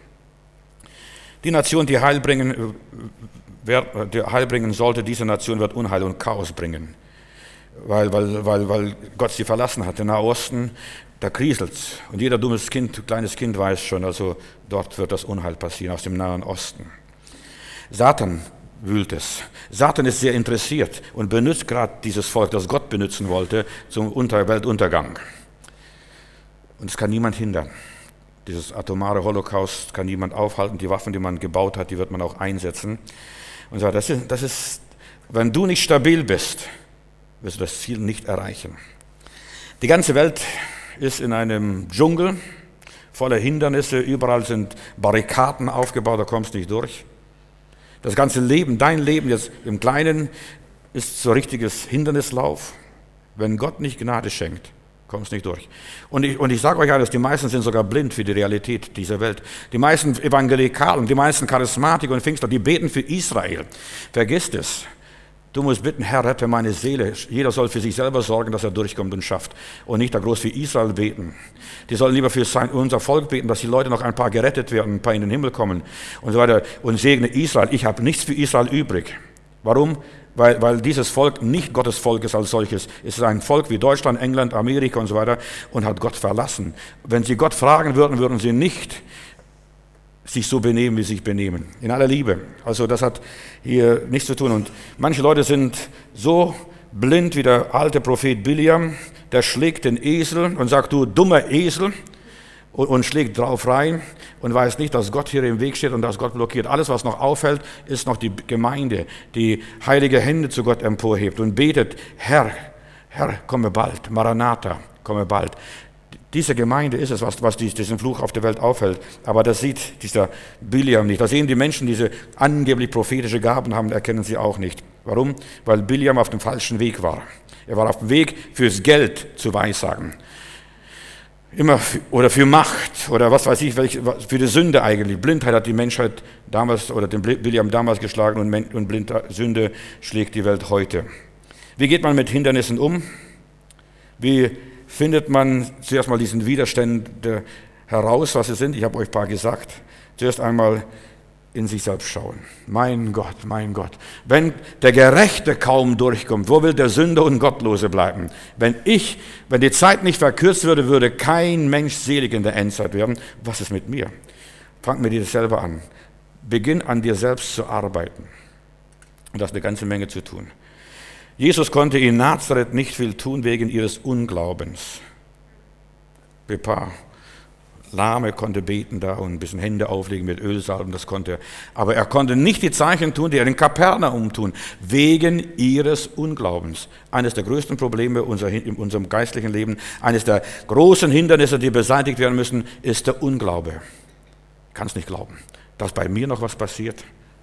Die Nation, die Heil bringen, wer, die Heil bringen sollte, diese Nation wird Unheil und Chaos bringen, weil, weil, weil, weil Gott sie verlassen hat. Der Nahe Osten, da kriselt's und jeder dummes Kind, kleines Kind weiß schon, also dort wird das Unheil passieren, aus dem Nahen Osten. Satan wühlt es. Satan ist sehr interessiert und benutzt gerade dieses Volk, das Gott benutzen wollte, zum Unter- Weltuntergang. Und es kann niemand hindern. Dieses atomare Holocaust kann niemand aufhalten. Die Waffen, die man gebaut hat, die wird man auch einsetzen. Und so, das ist, das ist, wenn du nicht stabil bist, wirst du das Ziel nicht erreichen. Die ganze Welt ist in einem Dschungel voller Hindernisse. Überall sind Barrikaden aufgebaut, da kommst du nicht durch. Das ganze Leben, dein Leben jetzt im Kleinen, ist so richtiges Hindernislauf. Wenn Gott nicht Gnade schenkt, kommst nicht durch. Und ich, und ich sage euch eines, die meisten sind sogar blind für die Realität dieser Welt. Die meisten Evangelikalen, die meisten Charismatiker und Pfingstler, die beten für Israel. Vergiss es. Du musst bitten, Herr, rette meine Seele. Jeder soll für sich selber sorgen, dass er durchkommt und schafft. Und nicht da groß für Israel beten. Die sollen lieber für sein, unser Volk beten, dass die Leute noch ein paar gerettet werden, ein paar in den Himmel kommen und so weiter. Und segne Israel. Ich habe nichts für Israel übrig. Warum? Weil, weil dieses Volk nicht Gottes Volk ist als solches. Es ist ein Volk wie Deutschland, England, Amerika und so weiter und hat Gott verlassen. Wenn sie Gott fragen würden, würden sie nicht sich so benehmen, wie sie sich benehmen. In aller Liebe. Also das hat hier nichts zu tun. Und manche Leute sind so blind wie der alte Prophet Biliam, der schlägt den Esel und sagt, du dummer Esel, und, und schlägt drauf rein und weiß nicht, dass Gott hier im Weg steht und dass Gott blockiert. Alles, was noch auffällt, ist noch die Gemeinde, die heilige Hände zu Gott emporhebt und betet, Herr, Herr, komme bald, Maranatha, komme bald. Diese Gemeinde ist es, was, was diesen Fluch auf der Welt aufhält. Aber das sieht dieser Biliam nicht. Da sehen die Menschen, die diese angeblich prophetische Gaben haben, erkennen sie auch nicht. Warum? Weil Biliam auf dem falschen Weg war. Er war auf dem Weg, fürs Geld zu weissagen. Immer für, oder für Macht oder was weiß ich, welche, für die Sünde eigentlich. Blindheit hat die Menschheit damals oder den Biliam damals geschlagen und, und Blindheit, Sünde schlägt die Welt heute. Wie geht man mit Hindernissen um? Wie findet man zuerst mal diesen Widerstände heraus, was sie sind? Ich habe euch ein paar gesagt. Zuerst einmal in sich selbst schauen. Mein Gott, mein Gott. Wenn der Gerechte kaum durchkommt, wo will der Sünder und Gottlose bleiben? Wenn ich, wenn die Zeit nicht verkürzt würde, würde kein Mensch selig in der Endzeit werden. Was ist mit mir? Fang mir dir selber an. Beginn an dir selbst zu arbeiten. Und das hat eine ganze Menge zu tun. Jesus konnte in Nazareth nicht viel tun wegen ihres Unglaubens. Ein paar Lahme konnte beten da und ein bisschen Hände auflegen mit Ölsalben, das konnte er. Aber er konnte nicht die Zeichen tun, die er in Kapernaum tun, wegen ihres Unglaubens. Eines der größten Probleme in unserem geistlichen Leben, eines der großen Hindernisse, die beseitigt werden müssen, ist der Unglaube. Ich kann es nicht glauben, dass bei mir noch was passiert.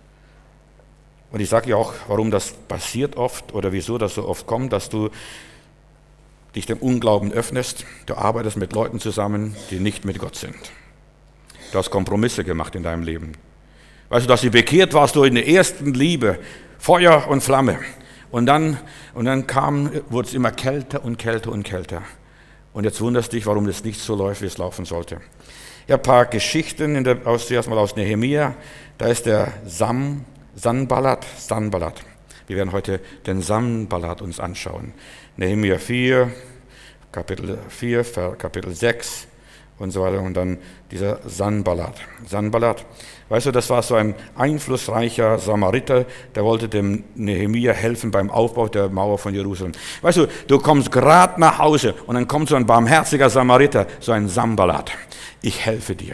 Und ich sage ja auch, warum das passiert oft oder wieso das so oft kommt, dass du dich dem Unglauben öffnest. Du arbeitest mit Leuten zusammen, die nicht mit Gott sind. Du hast Kompromisse gemacht in deinem Leben. Weißt du, dass du bekehrt warst, du in der ersten Liebe, Feuer und Flamme. Und dann, und dann kam, wurde es immer kälter und kälter und kälter. Und jetzt wunderst du dich, warum das nicht so läuft, wie es laufen sollte. Ich habe ein paar Geschichten, in der, aus, zuerst mal aus Nehemia. Da ist der Sam, Sanballat, Sanballat. Wir werden heute den Sanballat uns anschauen. Nehemia vier, Kapitel vier, Kapitel sechs und so weiter. Und dann dieser Sanballat. Sanballat, weißt du, das war so ein einflussreicher Samariter, der wollte dem Nehemia helfen beim Aufbau der Mauer von Jerusalem. Weißt du, du kommst gerade nach Hause und dann kommt so ein barmherziger Samariter, so ein Sanballat. Ich helfe dir.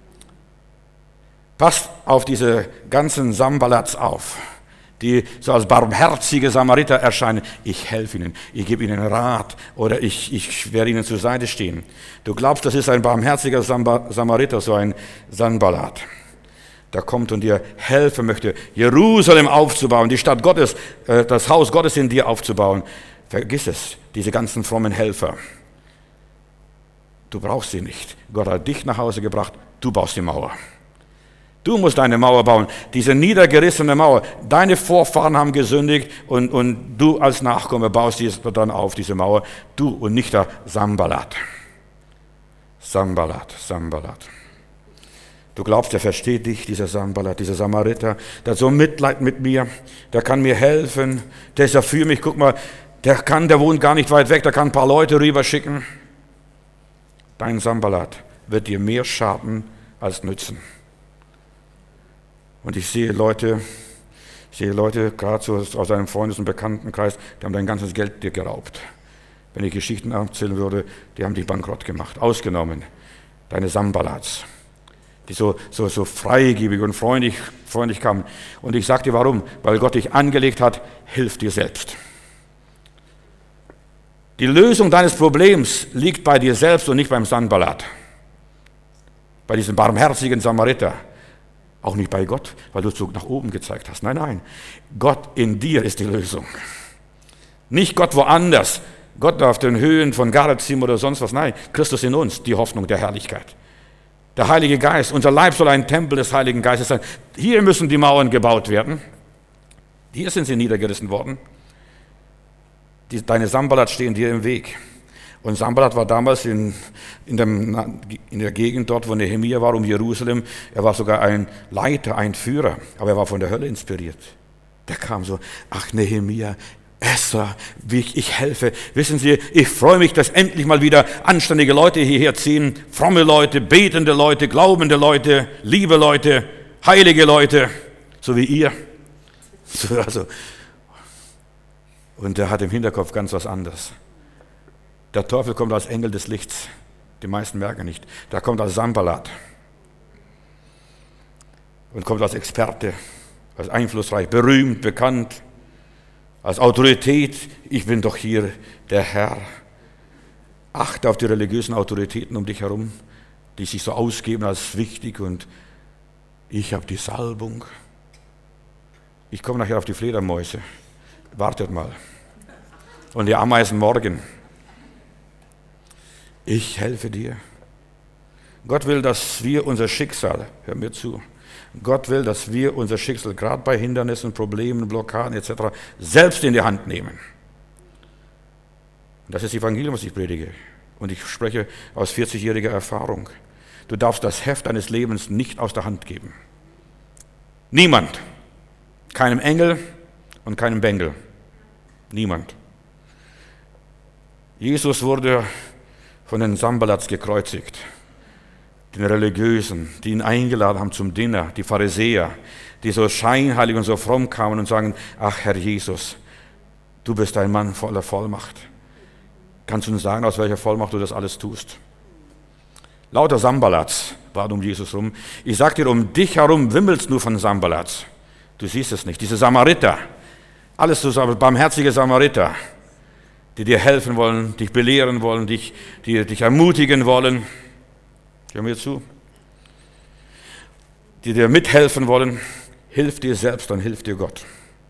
Passt auf diese ganzen Sanballats auf, die so als barmherzige Samariter erscheinen. Ich helfe ihnen, ich gebe ihnen Rat oder ich, ich werde ihnen zur Seite stehen. Du glaubst, das ist ein barmherziger Samariter, so ein Sanballat. Der kommt und dir helfen möchte, Jerusalem aufzubauen, die Stadt Gottes, das Haus Gottes in dir aufzubauen. Vergiss es, diese ganzen frommen Helfer. Du brauchst sie nicht. Gott hat dich nach Hause gebracht, du baust die Mauer. Du musst eine Mauer bauen, diese niedergerissene Mauer. Deine Vorfahren haben gesündigt und, und du als Nachkomme baust dies dann auf, diese Mauer. Du und nicht der Sanballat. Sanballat, Sanballat. Du glaubst, er versteht dich, dieser Sanballat, dieser Samariter. Der hat so Mitleid mit mir, der kann mir helfen, der ist ja für mich. Guck mal, der kann, der wohnt gar nicht weit weg, der kann ein paar Leute rüberschicken. Dein Sanballat wird dir mehr schaden als nützen. Und ich sehe Leute, ich sehe Leute, gerade so aus einem Freundes- und Bekanntenkreis, die haben dein ganzes Geld dir geraubt. Wenn ich Geschichten erzählen würde, die haben dich bankrott gemacht, ausgenommen. Deine Sanballats, die so, so, so freigebig und freundlich, freundlich kamen. Und ich sage dir warum, weil Gott dich angelegt hat, hilf dir selbst. Die Lösung deines Problems liegt bei dir selbst und nicht beim Sanballat, bei diesem barmherzigen Samariter. Auch nicht bei Gott, weil du Zug nach oben gezeigt hast. Nein, nein. Gott in dir ist die Lösung. Nicht Gott woanders. Gott auf den Höhen von Garazim oder sonst was. Nein, Christus in uns, die Hoffnung der Herrlichkeit. Der Heilige Geist, unser Leib soll ein Tempel des Heiligen Geistes sein. Hier müssen die Mauern gebaut werden. Hier sind sie niedergerissen worden. Die, deine Sanballat stehen dir im Weg. Und Sanballat war damals in, in, dem, in der Gegend dort, wo Nehemia war, um Jerusalem. Er war sogar ein Leiter, ein Führer, aber er war von der Hölle inspiriert. Der kam so, ach Nehemia, Esra, ich, ich helfe. Wissen Sie, ich freue mich, dass endlich mal wieder anständige Leute hierher ziehen. Fromme Leute, betende Leute, glaubende Leute, liebe Leute, heilige Leute, so wie ihr. So, also. Und der hat im Hinterkopf ganz was anderes. Der Teufel kommt als Engel des Lichts. Die meisten merken nicht. Der kommt als Sanballat. Und kommt als Experte, als einflussreich, berühmt, bekannt, als Autorität. Ich bin doch hier der Herr. Achte auf die religiösen Autoritäten um dich herum, die sich so ausgeben als wichtig und ich habe die Salbung. Ich komme nachher auf die Fledermäuse. Wartet mal. Und die Ameisen morgen. Ich helfe dir. Gott will, dass wir unser Schicksal, hör mir zu, Gott will, dass wir unser Schicksal, gerade bei Hindernissen, Problemen, Blockaden et cetera, selbst in die Hand nehmen. Das ist das Evangelium, was ich predige. Und ich spreche aus vierzigjähriger Erfahrung. Du darfst das Heft deines Lebens nicht aus der Hand geben. Niemand. Keinem Engel und keinem Bengel. Niemand. Jesus wurde von den Sanballats gekreuzigt. Den Religiösen, die ihn eingeladen haben zum Dinner, die Pharisäer, die so scheinheilig und so fromm kamen und sagen, ach Herr Jesus, du bist ein Mann voller Vollmacht. Kannst du uns sagen, aus welcher Vollmacht du das alles tust? Lauter Sanballats waren um Jesus rum. Ich sag dir, um dich herum wimmelst nur von Sanballats. Du siehst es nicht. Diese Samariter, alles so barmherzige Samariter, die dir helfen wollen, dich belehren wollen, dich, die dich ermutigen wollen. Hör mir zu. Die dir mithelfen wollen, hilf dir selbst und hilf dir Gott.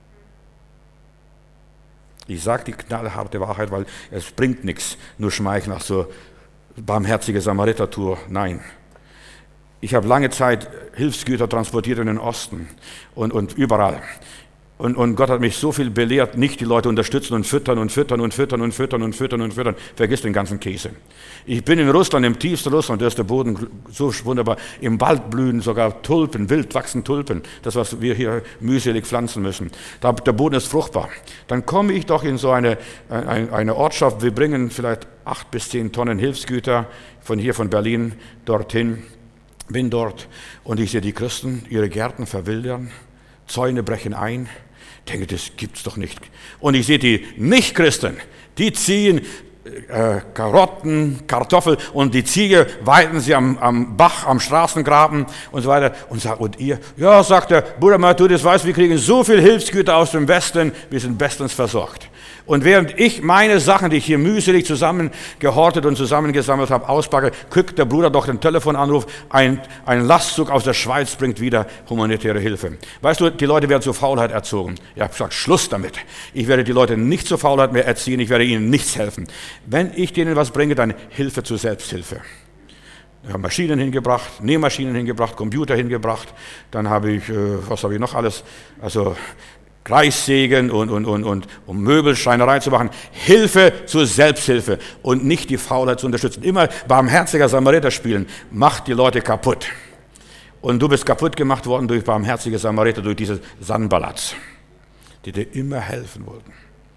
Ich sage die knallharte Wahrheit, weil es bringt nichts, nur schmeicheln nach so barmherzige Samaritertour. Nein. Ich habe lange Zeit Hilfsgüter transportiert in den Osten und, und überall. Und, und Gott hat mich so viel belehrt, nicht die Leute unterstützen und füttern und füttern und füttern und füttern und füttern und füttern. Vergiss den ganzen Käse. Ich bin in Russland, im tiefsten Russland, da ist der Boden so wunderbar. Im Wald blühen sogar Tulpen, wild wachsen Tulpen. Das, was wir hier mühselig pflanzen müssen. Da, der Boden ist fruchtbar. Dann komme ich doch in so eine, eine, eine Ortschaft. Wir bringen vielleicht acht bis zehn Tonnen Hilfsgüter von hier, von Berlin, dorthin. Bin dort und ich sehe die Christen, ihre Gärten verwildern. Zäune brechen ein. Ich denke, das gibt's doch nicht. Und ich sehe die Nicht-Christen, die ziehen äh, Karotten, Kartoffeln und die Ziege weiden sie am, am Bach, am Straßengraben und so weiter. Und sagt, und ihr? Ja, sagt der Bruder Matthäus, das weißt, wir kriegen so viel Hilfsgüter aus dem Westen, wir sind bestens versorgt. Und während ich meine Sachen, die ich hier mühselig zusammengehortet und zusammengesammelt habe, auspacke, kriegt der Bruder doch den Telefonanruf, ein, ein Lastzug aus der Schweiz bringt wieder humanitäre Hilfe. Weißt du, die Leute werden zur Faulheit erzogen. Ich habe gesagt, Schluss damit. Ich werde die Leute nicht zur Faulheit mehr erziehen, ich werde ihnen nichts helfen. Wenn ich denen was bringe, dann Hilfe zur Selbsthilfe. Ich habe Maschinen hingebracht, Nähmaschinen hingebracht, Computer hingebracht, dann habe ich, äh, was habe ich noch alles, also Kreissägen und, und, und, und um Möbelschreinerei zu machen. Hilfe zur Selbsthilfe und nicht die Faulheit zu unterstützen. Immer barmherziger Samariter spielen, macht die Leute kaputt. Und du bist kaputt gemacht worden durch barmherzige Samariter, durch diese Sanballats, die dir immer helfen wollten.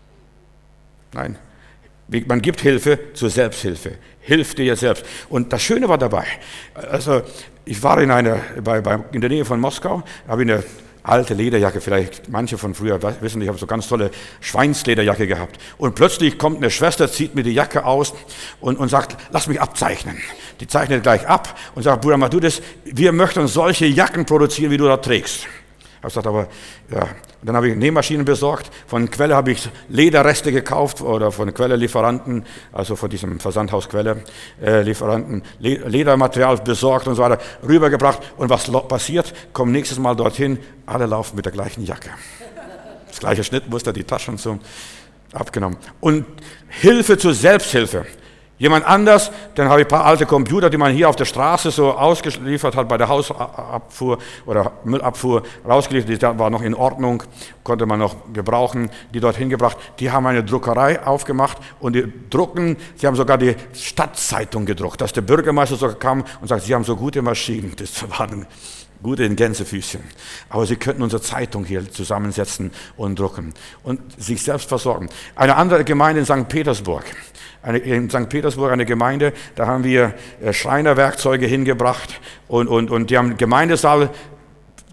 Nein, man gibt Hilfe zur Selbsthilfe. Hilf dir selbst. Und das Schöne war dabei, also ich war in, einer, bei, bei, in der Nähe von Moskau, habe ich eine alte Lederjacke, vielleicht manche von früher wissen, ich habe so ganz tolle Schweinslederjacke gehabt. Und plötzlich kommt eine Schwester, zieht mir die Jacke aus und, und sagt, lass mich abzeichnen. Die zeichnet gleich ab und sagt, Bruder Matthäus, wir möchten solche Jacken produzieren, wie du da trägst. Ich habe gesagt, aber ja. Und dann habe ich Nähmaschinen besorgt. Von Quelle habe ich Lederreste gekauft oder von Quelle-Lieferanten, also von diesem Versandhaus Quelle-Lieferanten, äh, Ledermaterial besorgt und so weiter, rübergebracht. Und was passiert? Komm nächstes Mal dorthin, alle laufen mit der gleichen Jacke. Das gleiche Schnittmuster, die Taschen so abgenommen. Und Hilfe zur Selbsthilfe. Jemand anders, dann habe ich ein paar alte Computer, die man hier auf der Straße so ausgeliefert hat, bei der Hausabfuhr oder Müllabfuhr rausgeliefert, die war noch in Ordnung, konnte man noch gebrauchen, die dorthin gebracht. Die haben eine Druckerei aufgemacht und die drucken, sie haben sogar die Stadtzeitung gedruckt, dass der Bürgermeister sogar kam und sagt, sie haben so gute Maschinen, das waren gute in Gänsefüßchen. Aber sie könnten unsere Zeitung hier zusammensetzen und drucken und sich selbst versorgen. Eine andere Gemeinde in Sankt Petersburg, Eine, in Sankt Petersburg eine Gemeinde, da haben wir Schreinerwerkzeuge hingebracht und, und, und die haben Gemeindesaal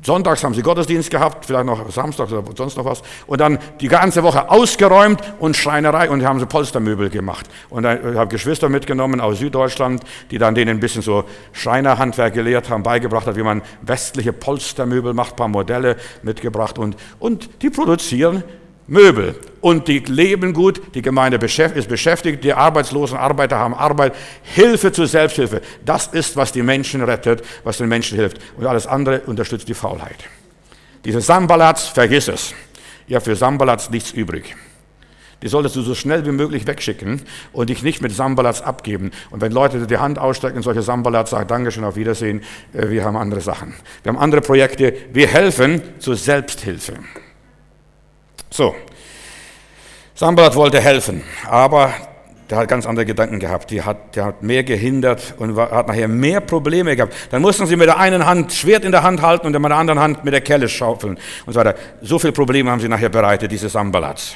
Sonntags haben sie Gottesdienst gehabt, vielleicht noch Samstags oder sonst noch was. Und dann die ganze Woche ausgeräumt und Schreinerei und haben sie Polstermöbel gemacht. Und ich habe Geschwister mitgenommen aus Süddeutschland, die dann denen ein bisschen so Schreinerhandwerk gelehrt haben, beigebracht hat, wie man westliche Polstermöbel macht, ein paar Modelle mitgebracht. Und, und die produzieren Möbel. Und die leben gut, die Gemeinde ist beschäftigt, die arbeitslosen Arbeiter haben Arbeit. Hilfe zur Selbsthilfe, das ist, was die Menschen rettet, was den Menschen hilft. Und alles andere unterstützt die Faulheit. Diese Sambalats, vergiss es. Ihr habt für Sambalats nichts übrig. Die solltest du so schnell wie möglich wegschicken und dich nicht mit Sambalats abgeben. Und wenn Leute die Hand ausstrecken, solche Sambalats, sagen Dankeschön, auf Wiedersehen, wir haben andere Sachen. Wir haben andere Projekte, wir helfen zur Selbsthilfe. So, Sanballat wollte helfen, aber der hat ganz andere Gedanken gehabt. Die hat, der hat mehr gehindert und war, hat nachher mehr Probleme gehabt. Dann mussten sie mit der einen Hand Schwert in der Hand halten und mit der anderen Hand mit der Kelle schaufeln und so weiter. So viele Probleme haben sie nachher bereitet, diese Sanballats.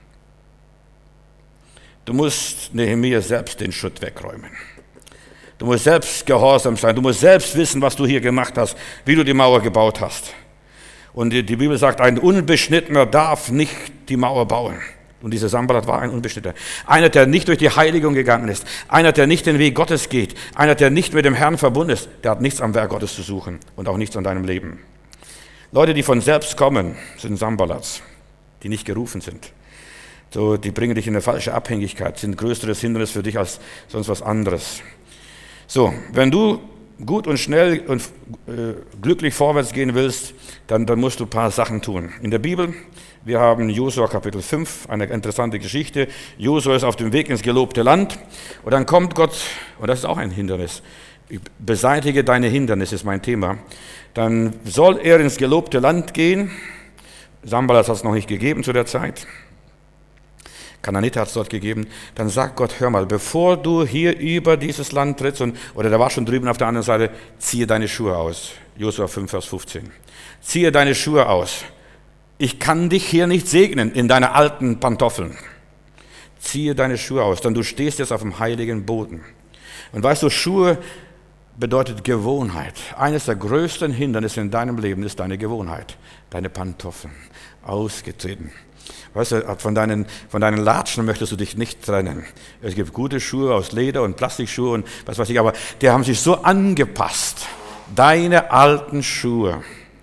Du musst Nehemia selbst den Schutt wegräumen. Du musst selbst gehorsam sein. Du musst selbst wissen, was du hier gemacht hast, wie du die Mauer gebaut hast. Und die Bibel sagt, ein Unbeschnittener darf nicht die Mauer bauen. Und dieser Sanballat war ein Unbeschnittener. Einer, der nicht durch die Heiligung gegangen ist. Einer, der nicht den Weg Gottes geht. Einer, der nicht mit dem Herrn verbunden ist. Der hat nichts am Werk Gottes zu suchen und auch nichts an deinem Leben. Leute, die von selbst kommen, sind Sanballats, die nicht gerufen sind. So, die bringen dich in eine falsche Abhängigkeit, sind ein größeres Hindernis für dich als sonst was anderes. So, wenn du gut und schnell und äh, glücklich vorwärts gehen willst, dann, dann musst du ein paar Sachen tun. In der Bibel, wir haben Josua Kapitel fünf, eine interessante Geschichte. Josua ist auf dem Weg ins gelobte Land und dann kommt Gott, und das ist auch ein Hindernis, beseitige deine Hindernisse, ist mein Thema. Dann soll er ins gelobte Land gehen. Sanballat hat es noch nicht gegeben zu der Zeit. Kananiter hat es dort gegeben, dann sagt Gott, hör mal, bevor du hier über dieses Land trittst, und, oder der war schon drüben auf der anderen Seite, ziehe deine Schuhe aus. Josua fünf, Vers fünfzehn. Ziehe deine Schuhe aus. Ich kann dich hier nicht segnen in deine alten Pantoffeln. Ziehe deine Schuhe aus, denn du stehst jetzt auf dem heiligen Boden. Und weißt du, Schuhe bedeutet Gewohnheit. Eines der größten Hindernisse in deinem Leben ist deine Gewohnheit. Deine Pantoffeln. Ausgetreten. Weißt du, von deinen, von deinen Latschen möchtest du dich nicht trennen. Es gibt gute Schuhe aus Leder und Plastikschuhe und was weiß ich, aber die haben sich so angepasst. Deine alten Schuhe.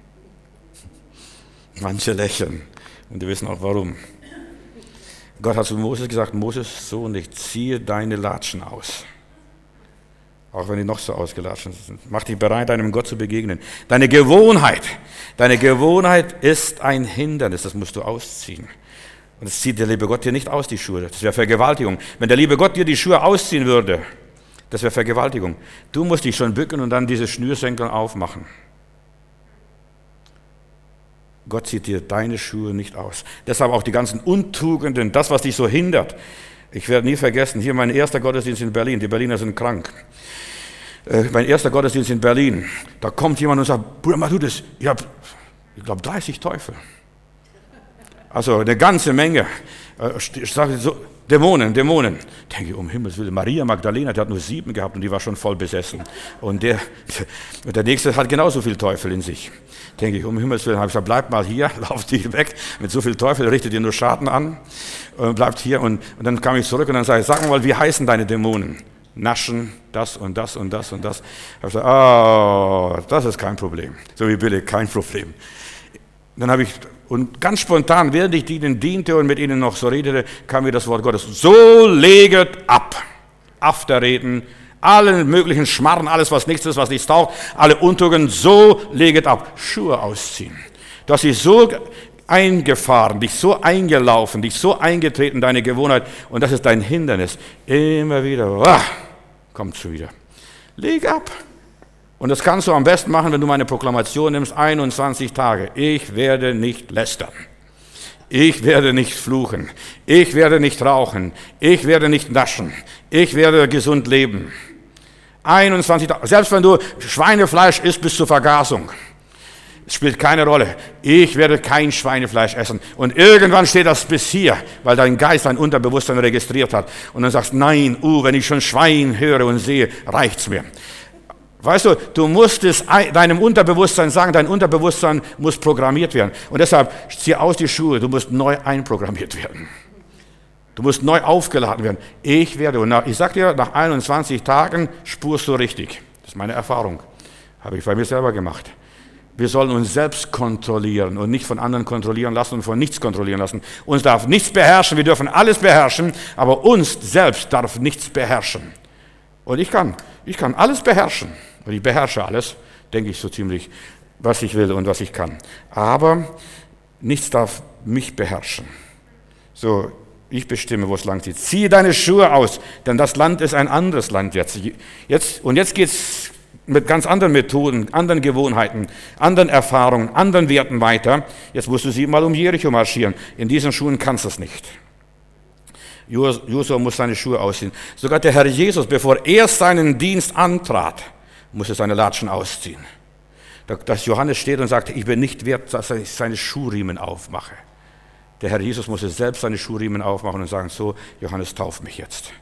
Manche lächeln und die wissen auch warum. Gott hat zu Moses gesagt, Moses, so nicht, ziehe deine Latschen aus. Auch wenn die noch so ausgelatscht sind. Mach dich bereit, deinem Gott zu begegnen. Deine Gewohnheit, deine Gewohnheit ist ein Hindernis, das musst du ausziehen. Und das zieht der liebe Gott dir nicht aus, die Schuhe. Das wäre Vergewaltigung. Wenn der liebe Gott dir die Schuhe ausziehen würde, das wäre Vergewaltigung. Du musst dich schon bücken und dann diese Schnürsenkel aufmachen. Gott zieht dir deine Schuhe nicht aus. Deshalb auch die ganzen Untugenden, das, was dich so hindert. Ich werde nie vergessen, hier mein erster Gottesdienst in Berlin. Die Berliner sind krank. Äh, mein erster Gottesdienst in Berlin. Da kommt jemand und sagt, Bruder Matthäus, ich habe, ich glaube, dreißig Teufel. Also eine ganze Menge. Ich sage so, Dämonen, Dämonen. Ich denke, um Himmels Willen, Maria Magdalena, die hat nur sieben gehabt und die war schon voll besessen. Und der, der nächste hat genauso viel Teufel in sich. Denke ich, um Himmels Willen, habe ich gesagt, bleibt mal hier, lauft die weg. Mit so viel Teufel richtet ihr nur Schaden an. Und bleibt hier. Und, und dann kam ich zurück und dann sage ich, sag mal, wie heißen deine Dämonen? Naschen, das und das und das und das. Ich habe gesagt, oh, das ist kein Problem. So wie Billy, kein Problem. Dann habe ich, und ganz spontan, während ich ihnen diente und mit ihnen noch so redete, kam mir das Wort Gottes. So leget ab. Afterreden, allen möglichen Schmarren, alles was nichts ist, was nichts taugt, alle Untugenden, so leget ab. Schuhe ausziehen. Du hast dich so eingefahren, dich so eingelaufen, dich so eingetreten, deine Gewohnheit, und das ist dein Hindernis. Immer wieder, ah, kommt schon wieder. Leg ab. Und das kannst du am besten machen, wenn du meine Proklamation nimmst, einundzwanzig Tage. Ich werde nicht lästern. Ich werde nicht fluchen. Ich werde nicht rauchen. Ich werde nicht naschen. Ich werde gesund leben. einundzwanzig Tage. Selbst wenn du Schweinefleisch isst bis zur Vergasung. Es spielt keine Rolle. Ich werde kein Schweinefleisch essen. Und irgendwann steht das bis hier, weil dein Geist dein Unterbewusstsein registriert hat. Und dann sagst du, nein, uh, wenn ich schon Schwein höre und sehe, reicht's mir. Weißt du, du musst es deinem Unterbewusstsein sagen, dein Unterbewusstsein muss programmiert werden. Und deshalb zieh aus die Schuhe, du musst neu einprogrammiert werden. Du musst neu aufgeladen werden. Ich werde, und nach, ich sag dir, nach einundzwanzig Tagen spurst du richtig. Das ist meine Erfahrung. Habe ich bei mir selber gemacht. Wir sollen uns selbst kontrollieren und nicht von anderen kontrollieren lassen und von nichts kontrollieren lassen. Uns darf nichts beherrschen, wir dürfen alles beherrschen, aber uns selbst darf nichts beherrschen. Und ich kann, ich kann alles beherrschen. Und ich beherrsche alles, denke ich so ziemlich, was ich will und was ich kann. Aber nichts darf mich beherrschen. So, ich bestimme, wo es lang geht. Ziehe deine Schuhe aus, denn das Land ist ein anderes Land jetzt. jetzt und jetzt geht es mit ganz anderen Methoden, anderen Gewohnheiten, anderen Erfahrungen, anderen Werten weiter. Jetzt musst du siebenmal um Jericho marschieren. In diesen Schuhen kannst du es nicht. Josua muss seine Schuhe ausziehen. Sogar der Herr Jesus, bevor er seinen Dienst antrat, musste seine Latschen ausziehen. Dass Johannes steht und sagt, ich bin nicht wert, dass ich seine Schuhriemen aufmache. Der Herr Jesus musste selbst seine Schuhriemen aufmachen und sagen, so, Johannes, tauf mich jetzt.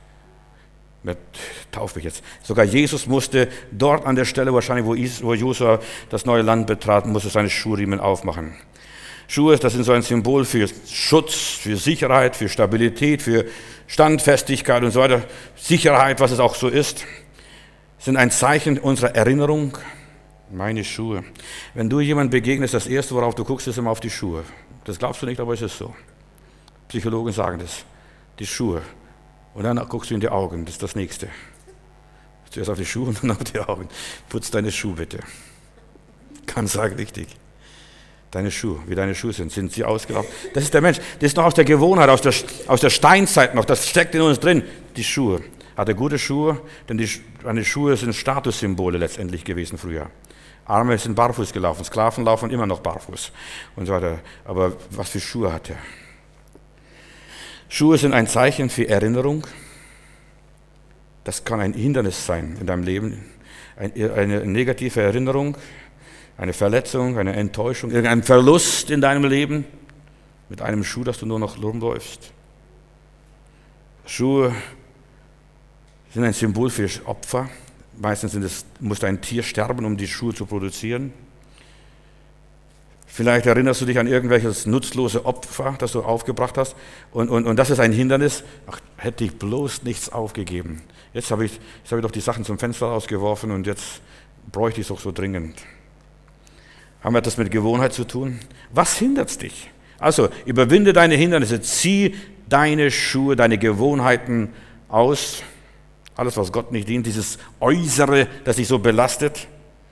Tauf mich jetzt. Sogar Jesus musste dort an der Stelle, wahrscheinlich, wo Josua das neue Land betrat, musste seine Schuhriemen aufmachen. Schuhe, das sind so ein Symbol für Schutz, für Sicherheit, für Stabilität, für Standfestigkeit und so weiter. Sicherheit, was es auch so ist, sind ein Zeichen unserer Erinnerung. Meine Schuhe. Wenn du jemandem begegnest, das Erste, worauf du guckst, ist immer auf die Schuhe. Das glaubst du nicht, aber es ist so. Psychologen sagen das. Die Schuhe. Und dann guckst du in die Augen, das ist das Nächste. Zuerst auf die Schuhe und dann auf die Augen. Putz deine Schuhe bitte. Ganz arg wichtig. Deine Schuhe, wie deine Schuhe sind, sind sie ausgelaufen. Das ist der Mensch, das ist noch aus der Gewohnheit, aus der, aus der Steinzeit noch, das steckt in uns drin, die Schuhe. Hat er gute Schuhe, denn die, meine Schuhe sind Statussymbole letztendlich gewesen früher. Arme sind barfuß gelaufen, Sklaven laufen immer noch barfuß und so weiter. Aber was für Schuhe hat er? Schuhe sind ein Zeichen für Erinnerung. Das kann ein Hindernis sein in deinem Leben, eine negative Erinnerung, eine Verletzung, eine Enttäuschung, irgendein Verlust in deinem Leben mit einem Schuh, dass du nur noch rumläufst. Schuhe sind ein Symbol für Opfer. Meistens sind es, muss ein Tier sterben, um die Schuhe zu produzieren. Vielleicht erinnerst du dich an irgendwelches nutzlose Opfer, das du aufgebracht hast. Und, und, und das ist ein Hindernis. Ach, hätte ich bloß nichts aufgegeben. Jetzt habe ich, jetzt habe ich doch die Sachen zum Fenster rausgeworfen und jetzt bräuchte ich es auch so dringend. Haben wir das mit Gewohnheit zu tun? Was hindert dich? Also, überwinde deine Hindernisse, zieh deine Schuhe, deine Gewohnheiten aus. Alles, was Gott nicht dient, dieses Äußere, das dich so belastet.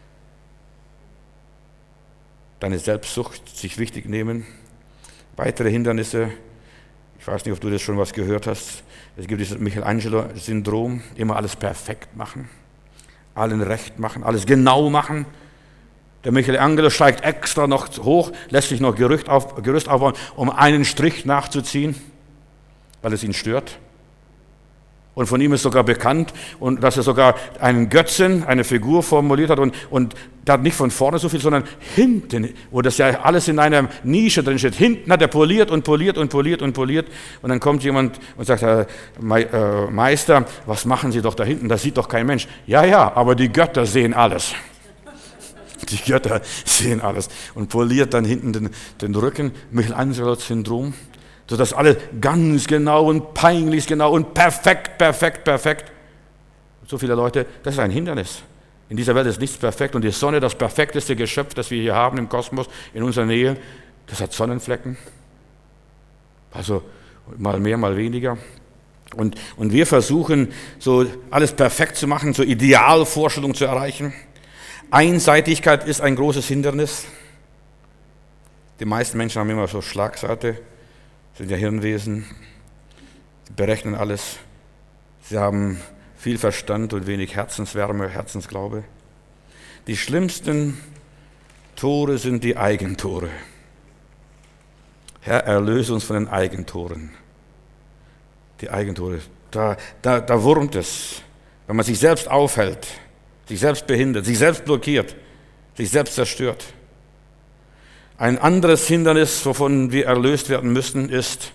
Deine Selbstsucht, sich wichtig nehmen. Weitere Hindernisse, ich weiß nicht, ob du das schon was gehört hast. Es gibt dieses Michelangelo-Syndrom, immer alles perfekt machen, allen recht machen, alles genau machen. Der Michelangelo steigt extra noch hoch, lässt sich noch Gerüst, auf, Gerüst aufbauen, um einen Strich nachzuziehen, weil es ihn stört. Und von ihm ist sogar bekannt, und dass er sogar einen Götzen, eine Figur formuliert hat und, und da nicht von vorne so viel, sondern hinten, wo das ja alles in einer Nische drin steht. Hinten hat er poliert und poliert und poliert und poliert. Und dann kommt jemand und sagt, äh, Meister, was machen Sie doch da hinten? Das sieht doch kein Mensch. Ja, ja, aber die Götter sehen alles. Die Götter sehen alles. Und poliert dann hinten den, den Rücken, Michelangelo-Syndrom. Sodass alles ganz genau und peinlich genau und perfekt, perfekt, perfekt. So viele Leute, das ist ein Hindernis. In dieser Welt ist nichts perfekt und die Sonne, das perfekteste Geschöpf, das wir hier haben im Kosmos, in unserer Nähe, das hat Sonnenflecken. Also mal mehr, mal weniger. Und, und wir versuchen, so alles perfekt zu machen, so Idealvorstellungen zu erreichen. Einseitigkeit ist ein großes Hindernis. Die meisten Menschen haben immer so Schlagseite. Sind ja Hirnwesen, sie berechnen alles, sie haben viel Verstand und wenig Herzenswärme, Herzensglaube. Die schlimmsten Tore sind die Eigentore. Herr, erlöse uns von den Eigentoren. Die Eigentore, da, da, da wurmt es, wenn man sich selbst aufhält, sich selbst behindert, sich selbst blockiert, sich selbst zerstört. Ein anderes Hindernis, wovon wir erlöst werden müssen, ist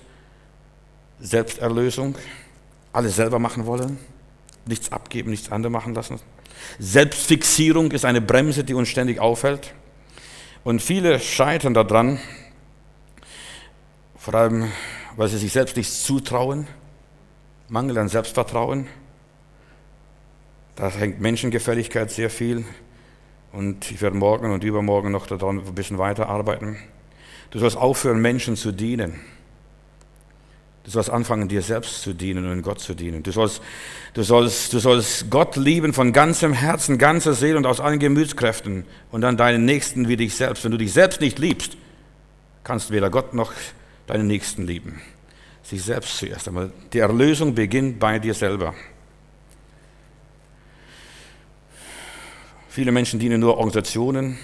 Selbsterlösung. Alles selber machen wollen, nichts abgeben, nichts andere machen lassen. Selbstfixierung ist eine Bremse, die uns ständig aufhält. Und viele scheitern daran, vor allem, weil sie sich selbst nichts zutrauen, Mangel an Selbstvertrauen. Da hängt Menschengefälligkeit sehr viel. Und ich werde morgen und übermorgen noch daran ein bisschen weiterarbeiten. Du sollst aufhören, Menschen zu dienen. Du sollst anfangen, dir selbst zu dienen und Gott zu dienen. Du sollst, du sollst, du sollst Gott lieben von ganzem Herzen, ganzer Seele und aus allen Gemütskräften und dann deinen Nächsten wie dich selbst. Wenn du dich selbst nicht liebst, kannst du weder Gott noch deinen Nächsten lieben. Sich selbst zuerst einmal. Die Erlösung beginnt bei dir selber. Viele Menschen dienen nur Organisationen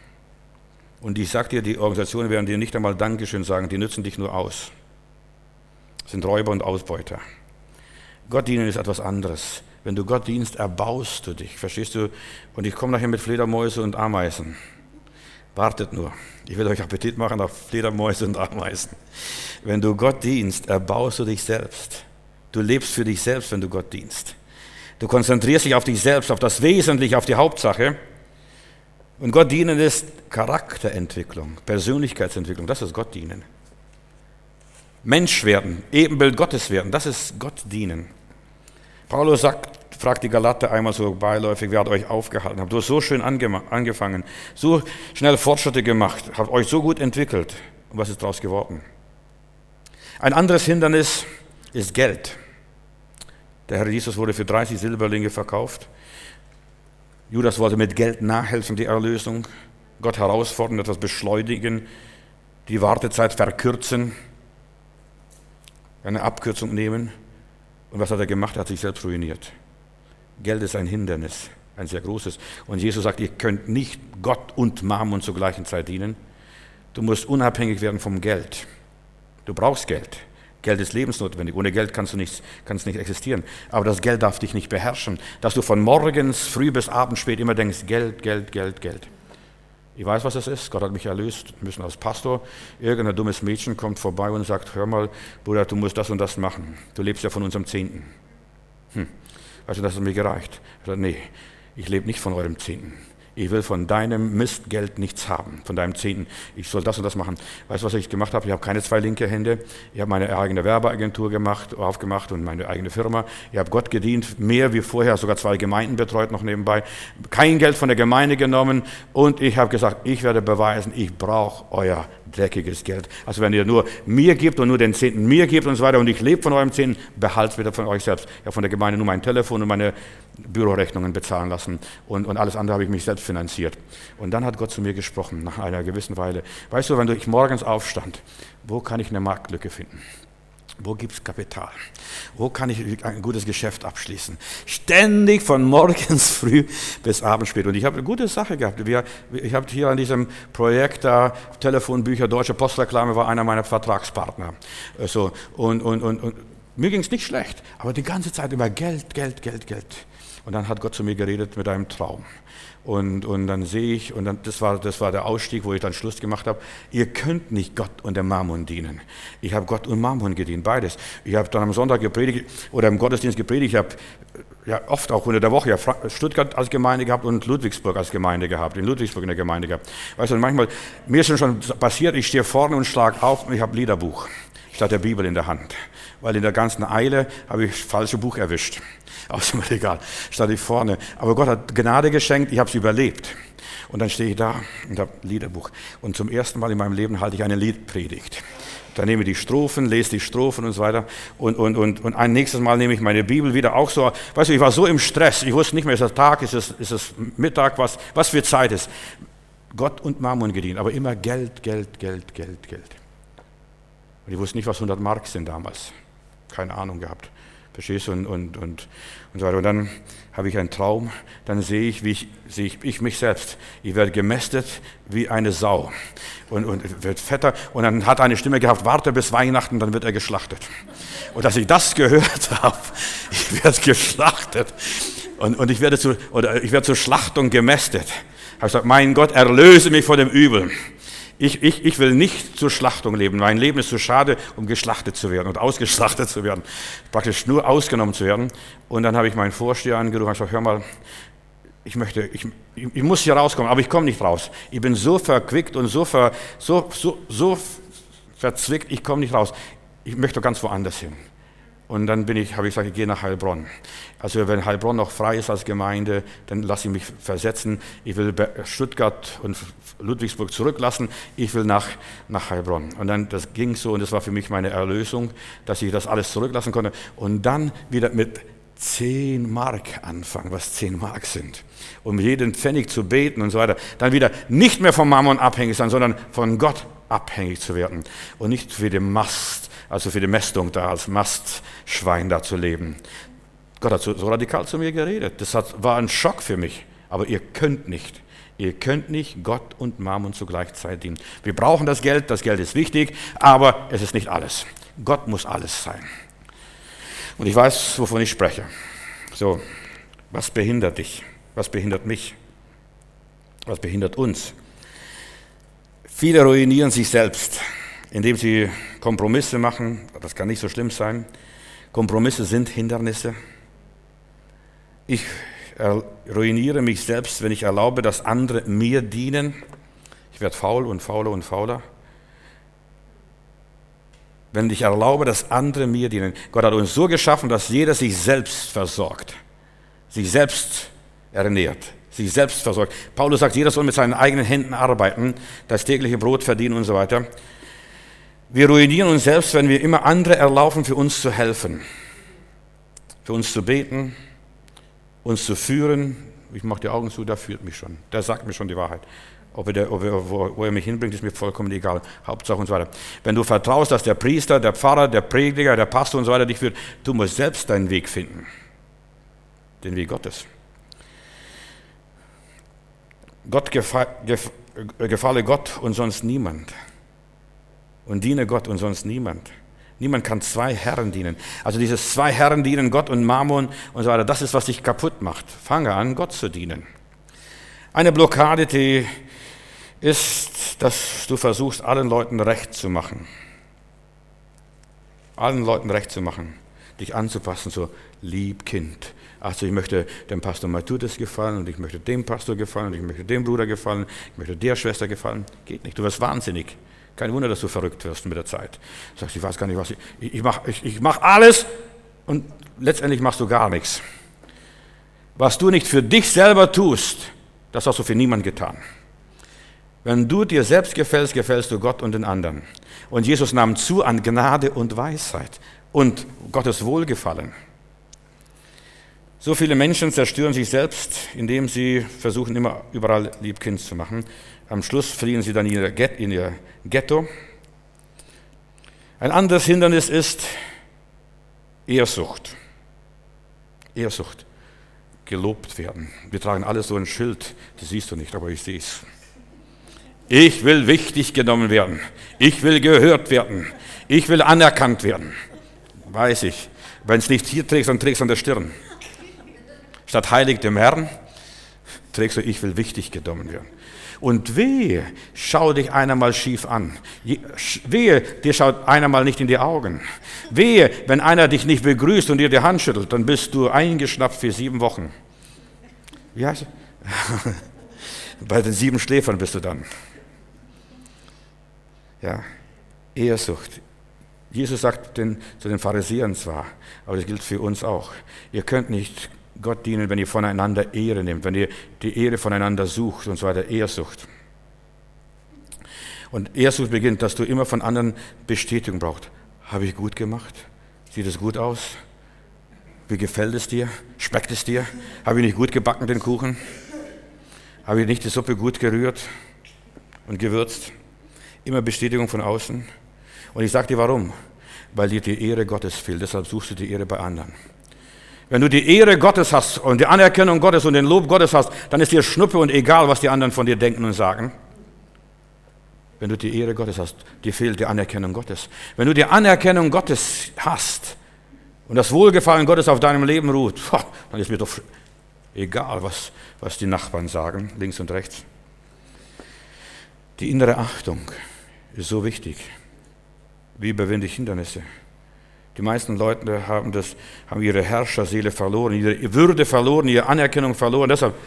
und ich sage dir, die Organisationen werden dir nicht einmal Dankeschön sagen, die nützen dich nur aus. Sind Räuber und Ausbeuter. Gott dienen ist etwas anderes. Wenn du Gott dienst, erbaust du dich, verstehst du? Und ich komme nachher mit Fledermäuse und Ameisen. Wartet nur. Ich will euch Appetit machen auf Fledermäuse und Ameisen. Wenn du Gott dienst, erbaust du dich selbst. Du lebst für dich selbst, wenn du Gott dienst. Du konzentrierst dich auf dich selbst, auf das Wesentliche, auf die Hauptsache. Und Gott dienen ist Charakterentwicklung, Persönlichkeitsentwicklung. Das ist Gott dienen. Mensch werden, Ebenbild Gottes werden, das ist Gott dienen. Paulus sagt, fragt die Galater einmal so beiläufig, wer hat euch aufgehalten? Habt ihr so schön angefangen, so schnell Fortschritte gemacht, habt euch so gut entwickelt. Und was ist daraus geworden? Ein anderes Hindernis ist Geld. Der Herr Jesus wurde für dreißig Silberlinge verkauft. Judas wollte mit Geld nachhelfen, die Erlösung. Gott herausfordern, etwas beschleunigen, die Wartezeit verkürzen, eine Abkürzung nehmen. Und was hat er gemacht? Er hat sich selbst ruiniert. Geld ist ein Hindernis, ein sehr großes. Und Jesus sagt, ihr könnt nicht Gott und Mammon zur gleichen Zeit dienen. Du musst unabhängig werden vom Geld. Du brauchst Geld. Geld ist lebensnotwendig. Ohne Geld kannst du nicht, kannst nicht existieren. Aber das Geld darf dich nicht beherrschen. Dass du von morgens früh bis abends spät immer denkst, Geld, Geld, Geld, Geld. Ich weiß, was das ist. Gott hat mich erlöst, müssen als Pastor. Irgendein dummes Mädchen kommt vorbei und sagt, hör mal, Bruder, du musst das und das machen. Du lebst ja von unserem Zehnten. Hm. Weißt du, das hat mir gereicht. Ich sage, nee, ich lebe nicht von eurem Zehnten. Ich will von deinem Mistgeld nichts haben, von deinem Zehnten. Ich soll das und das machen. Weißt du, was ich gemacht habe? Ich habe keine zwei linke Hände. Ich habe meine eigene Werbeagentur gemacht, aufgemacht und meine eigene Firma. Ich habe Gott gedient, mehr wie vorher, sogar zwei Gemeinden betreut noch nebenbei. Kein Geld von der Gemeinde genommen und ich habe gesagt, ich werde beweisen, ich brauche euer dreckiges Geld. Also wenn ihr nur mir gebt und nur den Zehnten mir gebt und so weiter und ich lebe von eurem Zehnten, behaltet wieder von euch selbst. Ich habe von der Gemeinde nur mein Telefon und meine Bürorechnungen bezahlen lassen und, und alles andere habe ich mich selbst finanziert. Und dann hat Gott zu mir gesprochen, nach einer gewissen Weile. Weißt du, wenn ich morgens aufstand, wo kann ich eine Marktlücke finden? Wo gibt es Kapital? Wo kann ich ein gutes Geschäft abschließen? Ständig von morgens früh bis abends spät. Und ich habe eine gute Sache gehabt. Wir, ich habe hier an diesem Projekt da, Telefonbücher, Deutsche Postreklame war einer meiner Vertragspartner. Also, und, und, und, und mir ging es nicht schlecht, aber die ganze Zeit über Geld, Geld, Geld, Geld. Und dann hat Gott zu mir geredet mit einem Traum. Und, und dann sehe ich, und dann, das, war, das war der Ausstieg, wo ich dann Schluss gemacht habe, ihr könnt nicht Gott und dem Mammon dienen. Ich habe Gott und Mammon gedient, beides. Ich habe dann am Sonntag gepredigt oder im Gottesdienst gepredigt, ich habe ja, oft auch unter der Woche ja, Stuttgart als Gemeinde gehabt und Ludwigsburg als Gemeinde gehabt, in Ludwigsburg in der Gemeinde gehabt. Weißt du, und manchmal, mir ist schon passiert, ich stehe vorne und schlage auf und ich habe Liederbuch statt der Bibel in der Hand. Weil in der ganzen Eile habe ich das falsche Buch erwischt. Aber ist mir egal, stand ich vorne. Aber Gott hat Gnade geschenkt, ich habe es überlebt. Und dann stehe ich da und habe Liederbuch. Und zum ersten Mal in meinem Leben halte ich eine Liedpredigt. Dann nehme ich die Strophen, lese die Strophen und so weiter. Und, und, und, und ein nächstes Mal nehme ich meine Bibel wieder auch so. Weißt du, ich war so im Stress, ich wusste nicht mehr, ist es Tag, ist es, ist es Mittag, was, was für Zeit ist. Gott und Mammon gedient, aber immer Geld, Geld, Geld, Geld, Geld. Und ich wusste nicht, was hundert Mark sind damals. Keine Ahnung gehabt. Verstehst du? Und, und, und, und so weiter. Und dann habe ich einen Traum, dann sehe ich, wie ich, sehe ich, ich mich selbst. Ich werde gemästet wie eine Sau. Und, und wird fetter. Und dann hat eine Stimme gehabt, warte bis Weihnachten, dann wird er geschlachtet. Und als ich das gehört habe, ich werde geschlachtet. Und, und ich werde zu, oder ich werde zur Schlachtung gemästet. Habe ich gesagt, mein Gott, erlöse mich vor dem Übel. Ich, ich, ich will nicht zur Schlachtung leben. Mein Leben ist zu schade, um geschlachtet zu werden und ausgeschlachtet zu werden. Praktisch nur ausgenommen zu werden. Und dann habe ich meinen Vorsteher angerufen und gesagt, hör mal, ich möchte, ich, ich muss hier rauskommen, aber ich komme nicht raus. Ich bin so verquickt und so, ver, so, so, so verzwickt, ich komme nicht raus. Ich möchte ganz woanders hin. Und dann bin ich, habe ich gesagt, ich gehe nach Heilbronn. Also wenn Heilbronn noch frei ist als Gemeinde, dann lasse ich mich versetzen. Ich will Stuttgart und Ludwigsburg zurücklassen. Ich will nach, nach Heilbronn. Und dann, das ging so und das war für mich meine Erlösung, dass ich das alles zurücklassen konnte. Und dann wieder mit zehn Mark anfangen, was zehn Mark sind. Um jeden Pfennig zu beten und so weiter. Dann wieder nicht mehr vom Mammon abhängig sein, sondern von Gott abhängig zu werden. Und nicht für den Mast, also für die Mästung da, als Mastschwein da zu leben. Gott hat so, so radikal zu mir geredet. Das hat, war ein Schock für mich. Aber ihr könnt nicht. Ihr könnt nicht Gott und Mammon zugleich Zeit dienen. Wir brauchen das Geld, das Geld ist wichtig, aber es ist nicht alles. Gott muss alles sein. Und ich weiß, wovon ich spreche. So, was behindert dich? Was behindert mich? Was behindert uns? Viele ruinieren sich selbst, indem sie Kompromisse machen. Das kann nicht so schlimm sein. Kompromisse sind Hindernisse. Ich ruiniere mich selbst, wenn ich erlaube, dass andere mir dienen. Ich werde faul und fauler und fauler. Wenn ich erlaube, dass andere mir dienen. Gott hat uns so geschaffen, dass jeder sich selbst versorgt, sich selbst ernährt, sich selbst versorgt. Paulus sagt, jeder soll mit seinen eigenen Händen arbeiten, das tägliche Brot verdienen und so weiter. Wir ruinieren uns selbst, wenn wir immer andere erlauben, für uns zu helfen, für uns zu beten, uns zu führen. Ich mache die Augen zu, der führt mich schon, der sagt mir schon die Wahrheit. Ob er, ob er, wo, wo er mich hinbringt, ist mir vollkommen egal. Hauptsache und so weiter. Wenn du vertraust, dass der Priester, der Pfarrer, der Prediger, der Pastor und so weiter dich führt, du musst selbst deinen Weg finden. Den Weg Gottes. Gott gefa gef gefalle Gott und sonst niemand. Und diene Gott und sonst niemand. Niemand kann zwei Herren dienen. Also dieses zwei Herren dienen, Gott und Mammon und so weiter, das ist, was dich kaputt macht. Fange an, Gott zu dienen. Eine Blockade, die ist, dass du versuchst, allen Leuten recht zu machen. Allen Leuten recht zu machen. Dich anzupassen, so lieb Kind. Also ich möchte dem Pastor Matthäus gefallen und ich möchte dem Pastor gefallen und ich möchte dem Bruder gefallen, ich möchte der Schwester gefallen. Geht nicht, du wirst wahnsinnig. Kein Wunder, dass du verrückt wirst mit der Zeit. Du sagst, ich weiß gar nicht, was ich... Ich, ich mache ich, ich mach alles und letztendlich machst du gar nichts. Was du nicht für dich selber tust, das hast du für niemanden getan. Wenn du dir selbst gefällst, gefällst du Gott und den anderen. Und Jesus nahm zu an Gnade und Weisheit und Gottes Wohlgefallen. So viele Menschen zerstören sich selbst, indem sie versuchen, immer überall Liebkind zu machen. Am Schluss fliehen sie dann in ihr Ghetto. Ein anderes Hindernis ist Ehrsucht. Ehrsucht. Gelobt werden. Wir tragen alle so ein Schild, das siehst du nicht, aber ich sehe es. Ich will wichtig genommen werden. Ich will gehört werden. Ich will anerkannt werden. Weiß ich. Wenn es nicht hier trägst, dann trägst du an der Stirn. Statt heilig dem Herrn, trägst du, ich will wichtig genommen werden. Und wehe, schau dich einer mal schief an. Wehe, dir schaut einer mal nicht in die Augen. Wehe, wenn einer dich nicht begrüßt und dir die Hand schüttelt, dann bist du eingeschnappt für sieben Wochen. Wie heißt es? Bei den sieben Schläfern bist du dann. Ja, Ehrsucht. Jesus sagt den, zu den Pharisäern zwar, aber das gilt für uns auch. Ihr könnt nicht Gott dienen, wenn ihr voneinander Ehre nehmt, wenn ihr die Ehre voneinander sucht und so weiter. Ehrsucht. Und Ehrsucht beginnt, dass du immer von anderen Bestätigung brauchst. Habe ich gut gemacht? Sieht es gut aus? Wie gefällt es dir? Schmeckt es dir? Habe ich nicht gut gebacken, den Kuchen? Habe ich nicht die Suppe gut gerührt und gewürzt? Immer Bestätigung von außen. Und ich sage dir warum. Weil dir die Ehre Gottes fehlt. Deshalb suchst du die Ehre bei anderen. Wenn du die Ehre Gottes hast und die Anerkennung Gottes und den Lob Gottes hast, dann ist dir Schnuppe und egal, was die anderen von dir denken und sagen. Wenn du die Ehre Gottes hast, dir fehlt die Anerkennung Gottes. Wenn du die Anerkennung Gottes hast und das Wohlgefallen Gottes auf deinem Leben ruht, dann ist mir doch egal, was, was die Nachbarn sagen, links und rechts. Die innere Achtung ist so wichtig. Wie überwinde ich Hindernisse? Die meisten Leute haben, das, haben ihre Herrscherseele verloren, ihre Würde verloren, ihre Anerkennung verloren. Deshalb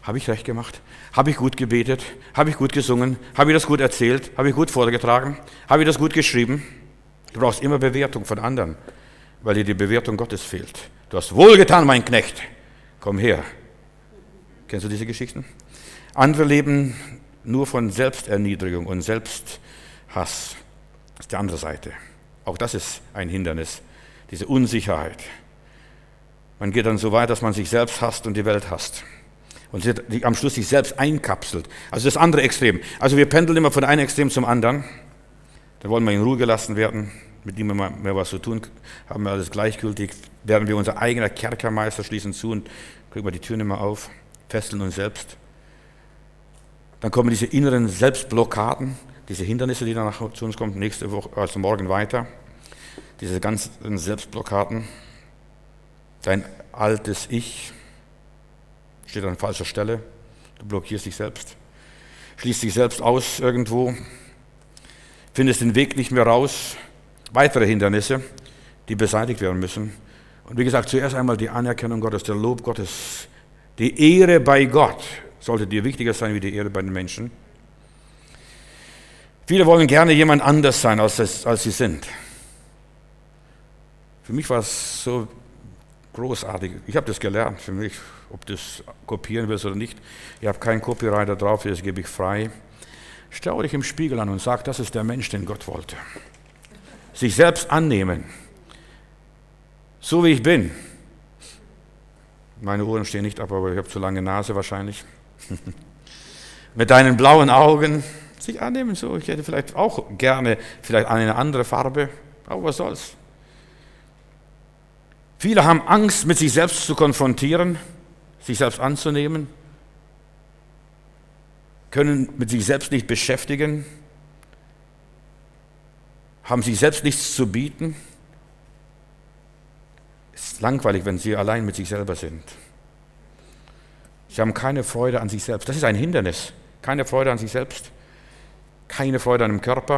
Habe ich recht gemacht? Habe ich gut gebetet? Habe ich gut gesungen? Habe ich das gut erzählt? Habe ich gut vorgetragen? Habe ich das gut geschrieben? Du brauchst immer Bewertung von anderen, weil dir die Bewertung Gottes fehlt. Du hast wohlgetan, mein Knecht. Komm her. Kennst du diese Geschichten? Andere leben nur von Selbsterniedrigung und Selbsthass. Das ist die andere Seite. Auch das ist ein Hindernis, diese Unsicherheit. Man geht dann so weit, dass man sich selbst hasst und die Welt hasst. Und am Schluss sich selbst einkapselt. Also das andere Extrem. Also wir pendeln immer von einem Extrem zum anderen. Dann wollen wir in Ruhe gelassen werden, mit niemandem mehr was zu tun, haben wir alles gleichgültig, werden wir unser eigener Kerkermeister, schließen zu und kriegen wir die Tür nicht mehr auf, fesseln uns selbst. Dann kommen diese inneren Selbstblockaden, diese Hindernisse, die danach zu uns kommen, nächste Woche, also morgen weiter. Diese ganzen Selbstblockaden. Dein altes Ich steht an falscher Stelle. Du blockierst dich selbst. Schließt dich selbst aus irgendwo. Findest den Weg nicht mehr raus. Weitere Hindernisse, die beseitigt werden müssen. Und wie gesagt, zuerst einmal die Anerkennung Gottes, der Lob Gottes. Die Ehre bei Gott sollte dir wichtiger sein wie die Ehre bei den Menschen. Viele wollen gerne jemand anders sein, als, es, als sie sind. Für mich war es so großartig. Ich habe das gelernt für mich, ob du das kopieren willst oder nicht. Ich habe keinen Copywriter drauf, das gebe ich frei. Schau dich im Spiegel an und sag, das ist der Mensch, den Gott wollte. Sich selbst annehmen. So wie ich bin. Meine Ohren stehen nicht ab, aber ich habe zu lange Nase wahrscheinlich. Mit deinen blauen Augen. Sich annehmen, so. Ich hätte vielleicht auch gerne vielleicht eine andere Farbe. Aber was soll's. Viele haben Angst, mit sich selbst zu konfrontieren, sich selbst anzunehmen, können mit sich selbst nicht beschäftigen, haben sich selbst nichts zu bieten. Es ist langweilig, wenn sie allein mit sich selber sind. Sie haben keine Freude an sich selbst. Das ist ein Hindernis. Keine Freude an sich selbst, keine Freude an dem Körper.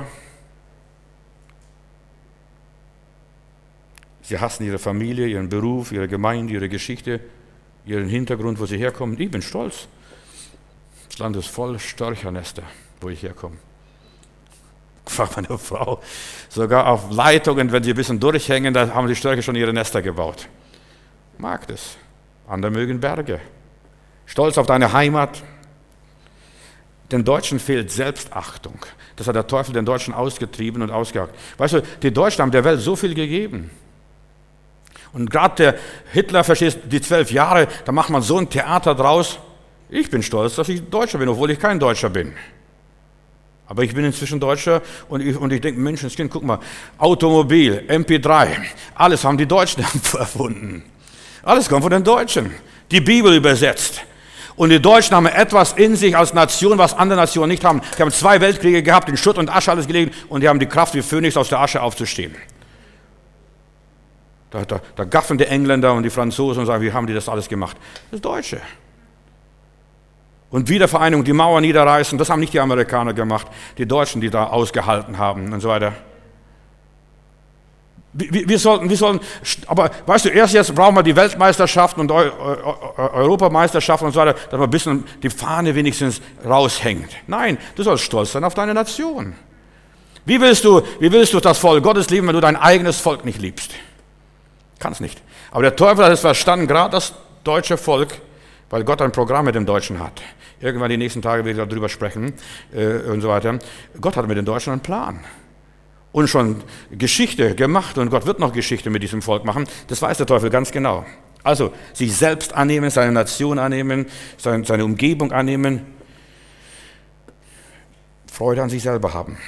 Sie hassen ihre Familie, ihren Beruf, ihre Gemeinde, ihre Geschichte, ihren Hintergrund, wo sie herkommen. Ich bin stolz. Das Land ist voll Störchernester, wo ich herkomme. Fragt meine Frau. Sogar auf Leitungen, wenn sie ein bisschen durchhängen, da haben die Störche schon ihre Nester gebaut. Mag das. Andere mögen Berge. Stolz auf deine Heimat. Den Deutschen fehlt Selbstachtung. Das hat der Teufel den Deutschen ausgetrieben und ausgehackt. Weißt du, die Deutschen haben der Welt so viel gegeben. Und gerade der Hitler, verstehst du, die zwölf Jahre, da macht man so ein Theater draus. Ich bin stolz, dass ich Deutscher bin, obwohl ich kein Deutscher bin. Aber ich bin inzwischen Deutscher und ich, und ich denke, Menschenskind, guck mal, Automobil, M P drei, alles haben die Deutschen erfunden. Alles kommt von den Deutschen. Die Bibel übersetzt. Und die Deutschen haben etwas in sich als Nation, was andere Nationen nicht haben. Die haben zwei Weltkriege gehabt, in Schutt und Asche alles gelegen und die haben die Kraft wie Phönix aus der Asche aufzustehen. Da, da, da gaffen die Engländer und die Franzosen und sagen, wie haben die das alles gemacht? Das Deutsche. Und Wiedervereinigung, die Mauer niederreißen, das haben nicht die Amerikaner gemacht, die Deutschen, die da ausgehalten haben und so weiter. Wir, wir sollten, wir sollten, aber weißt du, erst jetzt brauchen wir die Weltmeisterschaften und Eu, Eu, Europameisterschaften und so weiter, dass man ein bisschen die Fahne wenigstens raushängt. Nein, du sollst stolz sein auf deine Nation. Wie willst du, wie willst du das Volk Gottes lieben, wenn du dein eigenes Volk nicht liebst? Kannst nicht. Aber der Teufel hat es verstanden, gerade das deutsche Volk, weil Gott ein Programm mit dem Deutschen hat. Irgendwann die nächsten Tage will ich darüber sprechen äh, und so weiter. Gott hat mit den Deutschen einen Plan. Und schon Geschichte gemacht und Gott wird noch Geschichte mit diesem Volk machen. Das weiß der Teufel ganz genau. Also sich selbst annehmen, seine Nation annehmen, seine, seine Umgebung annehmen. Freude an sich selber haben.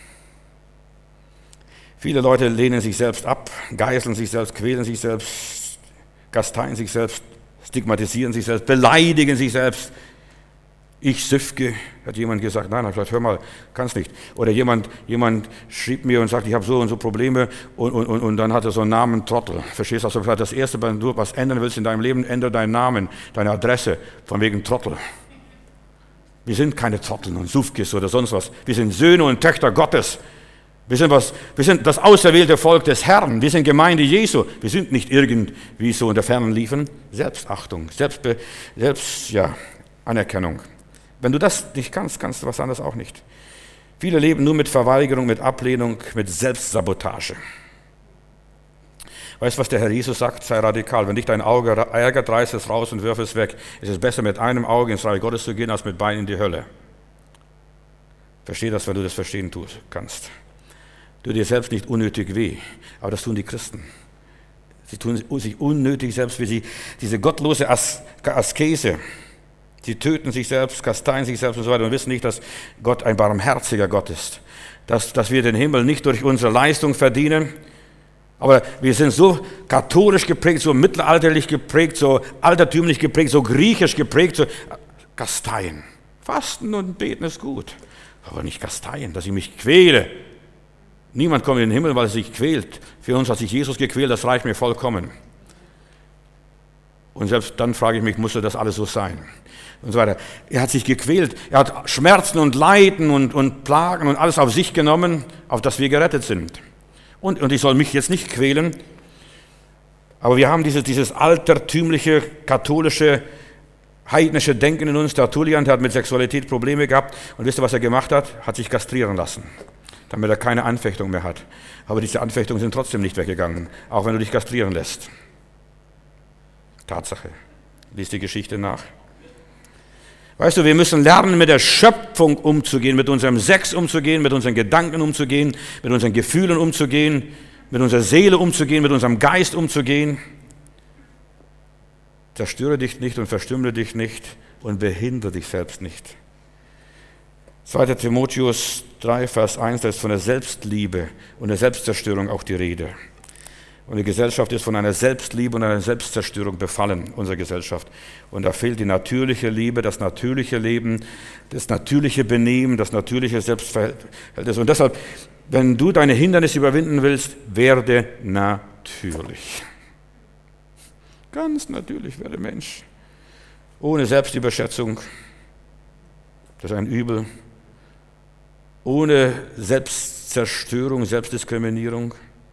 Viele Leute lehnen sich selbst ab, geißeln sich selbst, quälen sich selbst, kasteien sich selbst, stigmatisieren sich selbst, beleidigen sich selbst. Ich Süfke, hat jemand gesagt, nein, vielleicht hör mal, kannst nicht. Oder jemand, jemand schrieb mir und sagt, ich habe so und so Probleme und, und, und, und dann hat er so einen Namen Trottel. Verstehst du? Also vielleicht das Erste, wenn du was ändern willst in deinem Leben, ändere deinen Namen, deine Adresse, von wegen Trottel. Wir sind keine Trotteln und Süfkes oder sonst was. Wir sind Söhne und Töchter Gottes. Wir sind, was, wir sind das auserwählte Volk des Herrn. Wir sind Gemeinde Jesu. Wir sind nicht irgendwie so in der Fernen liefen. Selbstachtung, Selbstbe, Selbst, ja, Anerkennung. Wenn du das nicht kannst, kannst du was anderes auch nicht. Viele leben nur mit Verweigerung, mit Ablehnung, mit Selbstsabotage. Weißt du, was der Herr Jesus sagt? Sei radikal. Wenn dich dein Auge ärgert, reiß es raus und wirf es weg. Es ist besser, mit einem Auge ins Reich Gottes zu gehen, als mit beiden in die Hölle. Versteh das, wenn du das verstehen tust, kannst. Du dir selbst nicht unnötig weh, aber das tun die Christen. Sie tun sich unnötig selbst, wie sie diese gottlose As- Askese. Sie töten sich selbst, kasteien sich selbst und so weiter und wissen nicht, dass Gott ein barmherziger Gott ist. Dass, dass wir den Himmel nicht durch unsere Leistung verdienen, aber wir sind so katholisch geprägt, so mittelalterlich geprägt, so altertümlich geprägt, so griechisch geprägt, so kasteien. Fasten und beten ist gut, aber nicht kasteien, dass ich mich quäle. Niemand kommt in den Himmel, weil er sich quält. Für uns hat sich Jesus gequält, das reicht mir vollkommen. Und selbst dann frage ich mich, musste das alles so sein? Und so weiter. Er hat sich gequält, er hat Schmerzen und Leiden und, und Plagen und alles auf sich genommen, auf das wir gerettet sind. Und, und ich soll mich jetzt nicht quälen, aber wir haben dieses, dieses altertümliche, katholische, heidnische Denken in uns. Der Tertullian, der hat mit Sexualität Probleme gehabt und wisst ihr, was er gemacht hat? Hat sich kastrieren lassen, damit er keine Anfechtung mehr hat. Aber diese Anfechtungen sind trotzdem nicht weggegangen, auch wenn du dich kastrieren lässt. Tatsache. Lies die Geschichte nach. Weißt du, wir müssen lernen, mit der Schöpfung umzugehen, mit unserem Sex umzugehen, mit unseren Gedanken umzugehen, mit unseren Gefühlen umzugehen, mit unserer Seele umzugehen, mit unserem Geist umzugehen. Zerstöre dich nicht und verstümmle dich nicht und behindere dich selbst nicht. zweiter Timotheus drei, Vers eins, da ist von der Selbstliebe und der Selbstzerstörung auch die Rede. Und die Gesellschaft ist von einer Selbstliebe und einer Selbstzerstörung befallen, unsere Gesellschaft. Und da fehlt die natürliche Liebe, das natürliche Leben, das natürliche Benehmen, das natürliche Selbstverhältnis. Und deshalb, wenn du deine Hindernisse überwinden willst, werde natürlich. Ganz natürlich werde Mensch. Ohne Selbstüberschätzung, das ist ein Übel. Ohne Selbstzerstörung, Selbstdiskriminierung.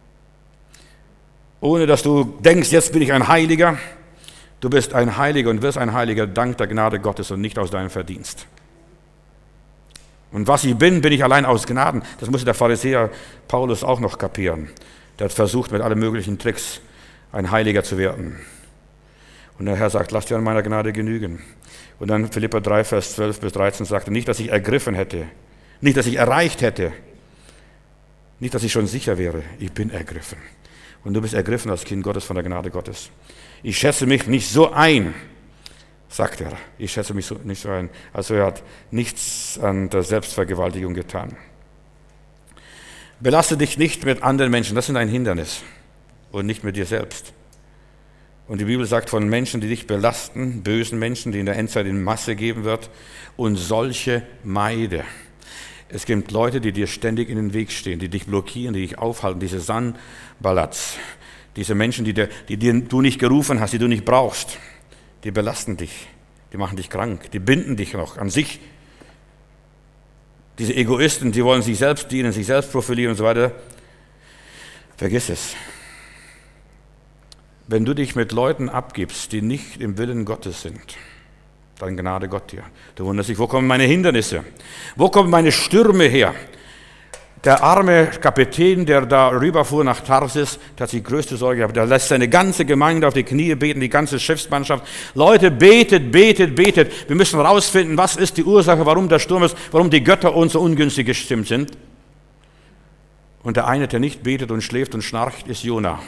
Ohne dass du denkst, jetzt bin ich ein Heiliger. Du bist ein Heiliger und wirst ein Heiliger dank der Gnade Gottes und nicht aus deinem Verdienst. Und was ich bin, bin ich allein aus Gnaden. Das musste der Pharisäer Paulus auch noch kapieren. Der hat versucht, mit allen möglichen Tricks ein Heiliger zu werden. Und der Herr sagt, lass dir an meiner Gnade genügen. Und dann Philipper drei, Vers zwölf bis dreizehn sagte, nicht, dass ich ergriffen hätte, nicht, dass ich erreicht hätte, nicht, dass ich schon sicher wäre, ich bin ergriffen. Und du bist ergriffen als Kind Gottes von der Gnade Gottes. Ich schätze mich nicht so ein, sagt er. Ich schätze mich so, nicht so ein. Also er hat nichts an der Selbstvergewaltigung getan. Belaste dich nicht mit anderen Menschen, das ist ein Hindernis. Und nicht mit dir selbst. Und die Bibel sagt von Menschen, die dich belasten, bösen Menschen, die in der Endzeit in Masse geben wird, und solche meide. Es gibt Leute, die dir ständig in den Weg stehen, die dich blockieren, die dich aufhalten, diese Sanballatz, diese Menschen, die, dir, die dir, du nicht gerufen hast, die du nicht brauchst, die belasten dich, die machen dich krank, die binden dich noch an sich. Diese Egoisten, die wollen sich selbst dienen, sich selbst profilieren und so weiter. Vergiss es. Wenn du dich mit Leuten abgibst, die nicht im Willen Gottes sind, dann Gnade Gott dir. Du wunderst dich, wo kommen meine Hindernisse? Wo kommen meine Stürme her? Der arme Kapitän, der da rüberfuhr nach Tarsis, der hat die größte Sorge gehabt. Der lässt seine ganze Gemeinde auf die Knie beten, die ganze Schiffsmannschaft. Leute, betet, betet, betet. Wir müssen rausfinden, was ist die Ursache, warum der Sturm ist, warum die Götter uns so ungünstig gestimmt sind. Und der eine, der nicht betet und schläft und schnarcht, ist Jona.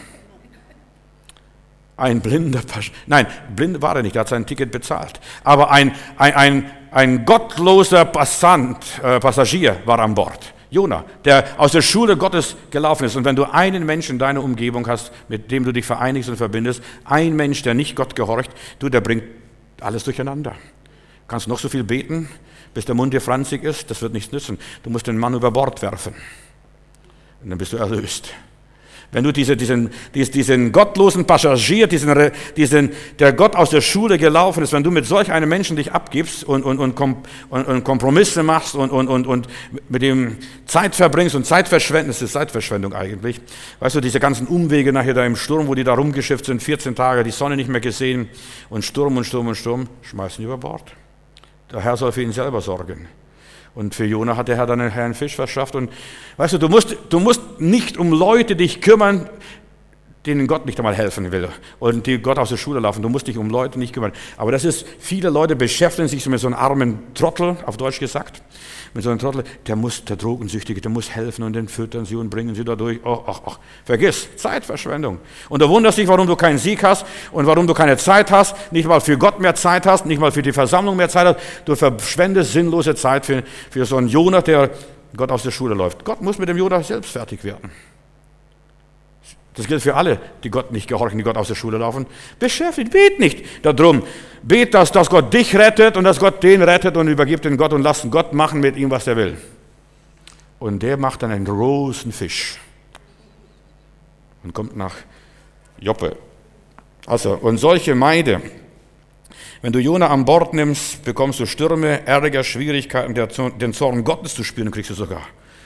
Ein blinder Pasch. Nein, blind war er nicht, er hat sein Ticket bezahlt. Aber ein, ein, ein, ein gottloser Passant, äh, Passagier war an Bord. Jona, der aus der Schule Gottes gelaufen ist. Und wenn du einen Menschen in deiner Umgebung hast, mit dem du dich vereinigst und verbindest, ein Mensch, der nicht Gott gehorcht, du, der bringt alles durcheinander. Du kannst noch so viel beten, bis der Mund dir franzig ist, das wird nichts nützen. Du musst den Mann über Bord werfen. Und dann bist du erlöst. Wenn du diese, diesen, diesen gottlosen Passagier, diesen, diesen, der Gott aus der Schule gelaufen ist, wenn du mit solch einem Menschen dich abgibst und, und, und, und, und Kompromisse machst und, und, und, und mit dem Zeit verbringst und Zeit verschwendest, das ist Zeitverschwendung eigentlich. Weißt du, diese ganzen Umwege nachher da im Sturm, wo die da rumgeschifft sind, vierzehn Tage, die Sonne nicht mehr gesehen und Sturm und Sturm und Sturm, schmeißen die über Bord. Der Herr soll für ihn selber sorgen. Und für Jona hat der Herr dann einen Fisch verschafft. Und weißt du, du musst, du musst nicht um Leute dich kümmern, denen Gott nicht einmal helfen will und die Gott aus der Schule laufen. Du musst dich um Leute nicht kümmern. Aber das ist, viele Leute beschäftigen sich so mit so einem armen Trottel, auf Deutsch gesagt, mit so einem Trottel, der muss, der Drogensüchtige, der muss helfen und den füttern sie und bringen sie da durch. Ach, ach, ach, vergiss, Zeitverschwendung. Und du wunderst dich, warum du keinen Sieg hast und warum du keine Zeit hast, nicht mal für Gott mehr Zeit hast, nicht mal für die Versammlung mehr Zeit hast. Du verschwendest sinnlose Zeit für, für so einen Jonah, der Gott aus der Schule läuft. Gott muss mit dem Jonah selbst fertig werden. Das gilt für alle, die Gott nicht gehorchen, die Gott aus der Schule laufen. Beschäftigt, bet nicht darum. Bet, dass, dass Gott dich rettet und dass Gott den rettet und übergibt den Gott und lasst Gott machen mit ihm, was er will. Und der macht dann einen großen Fisch und kommt nach Joppe. Also, und solche Meide, wenn du Jona an Bord nimmst, bekommst du Stürme, Ärger, Schwierigkeiten, den Zorn Gottes zu spüren, kriegst du sogar.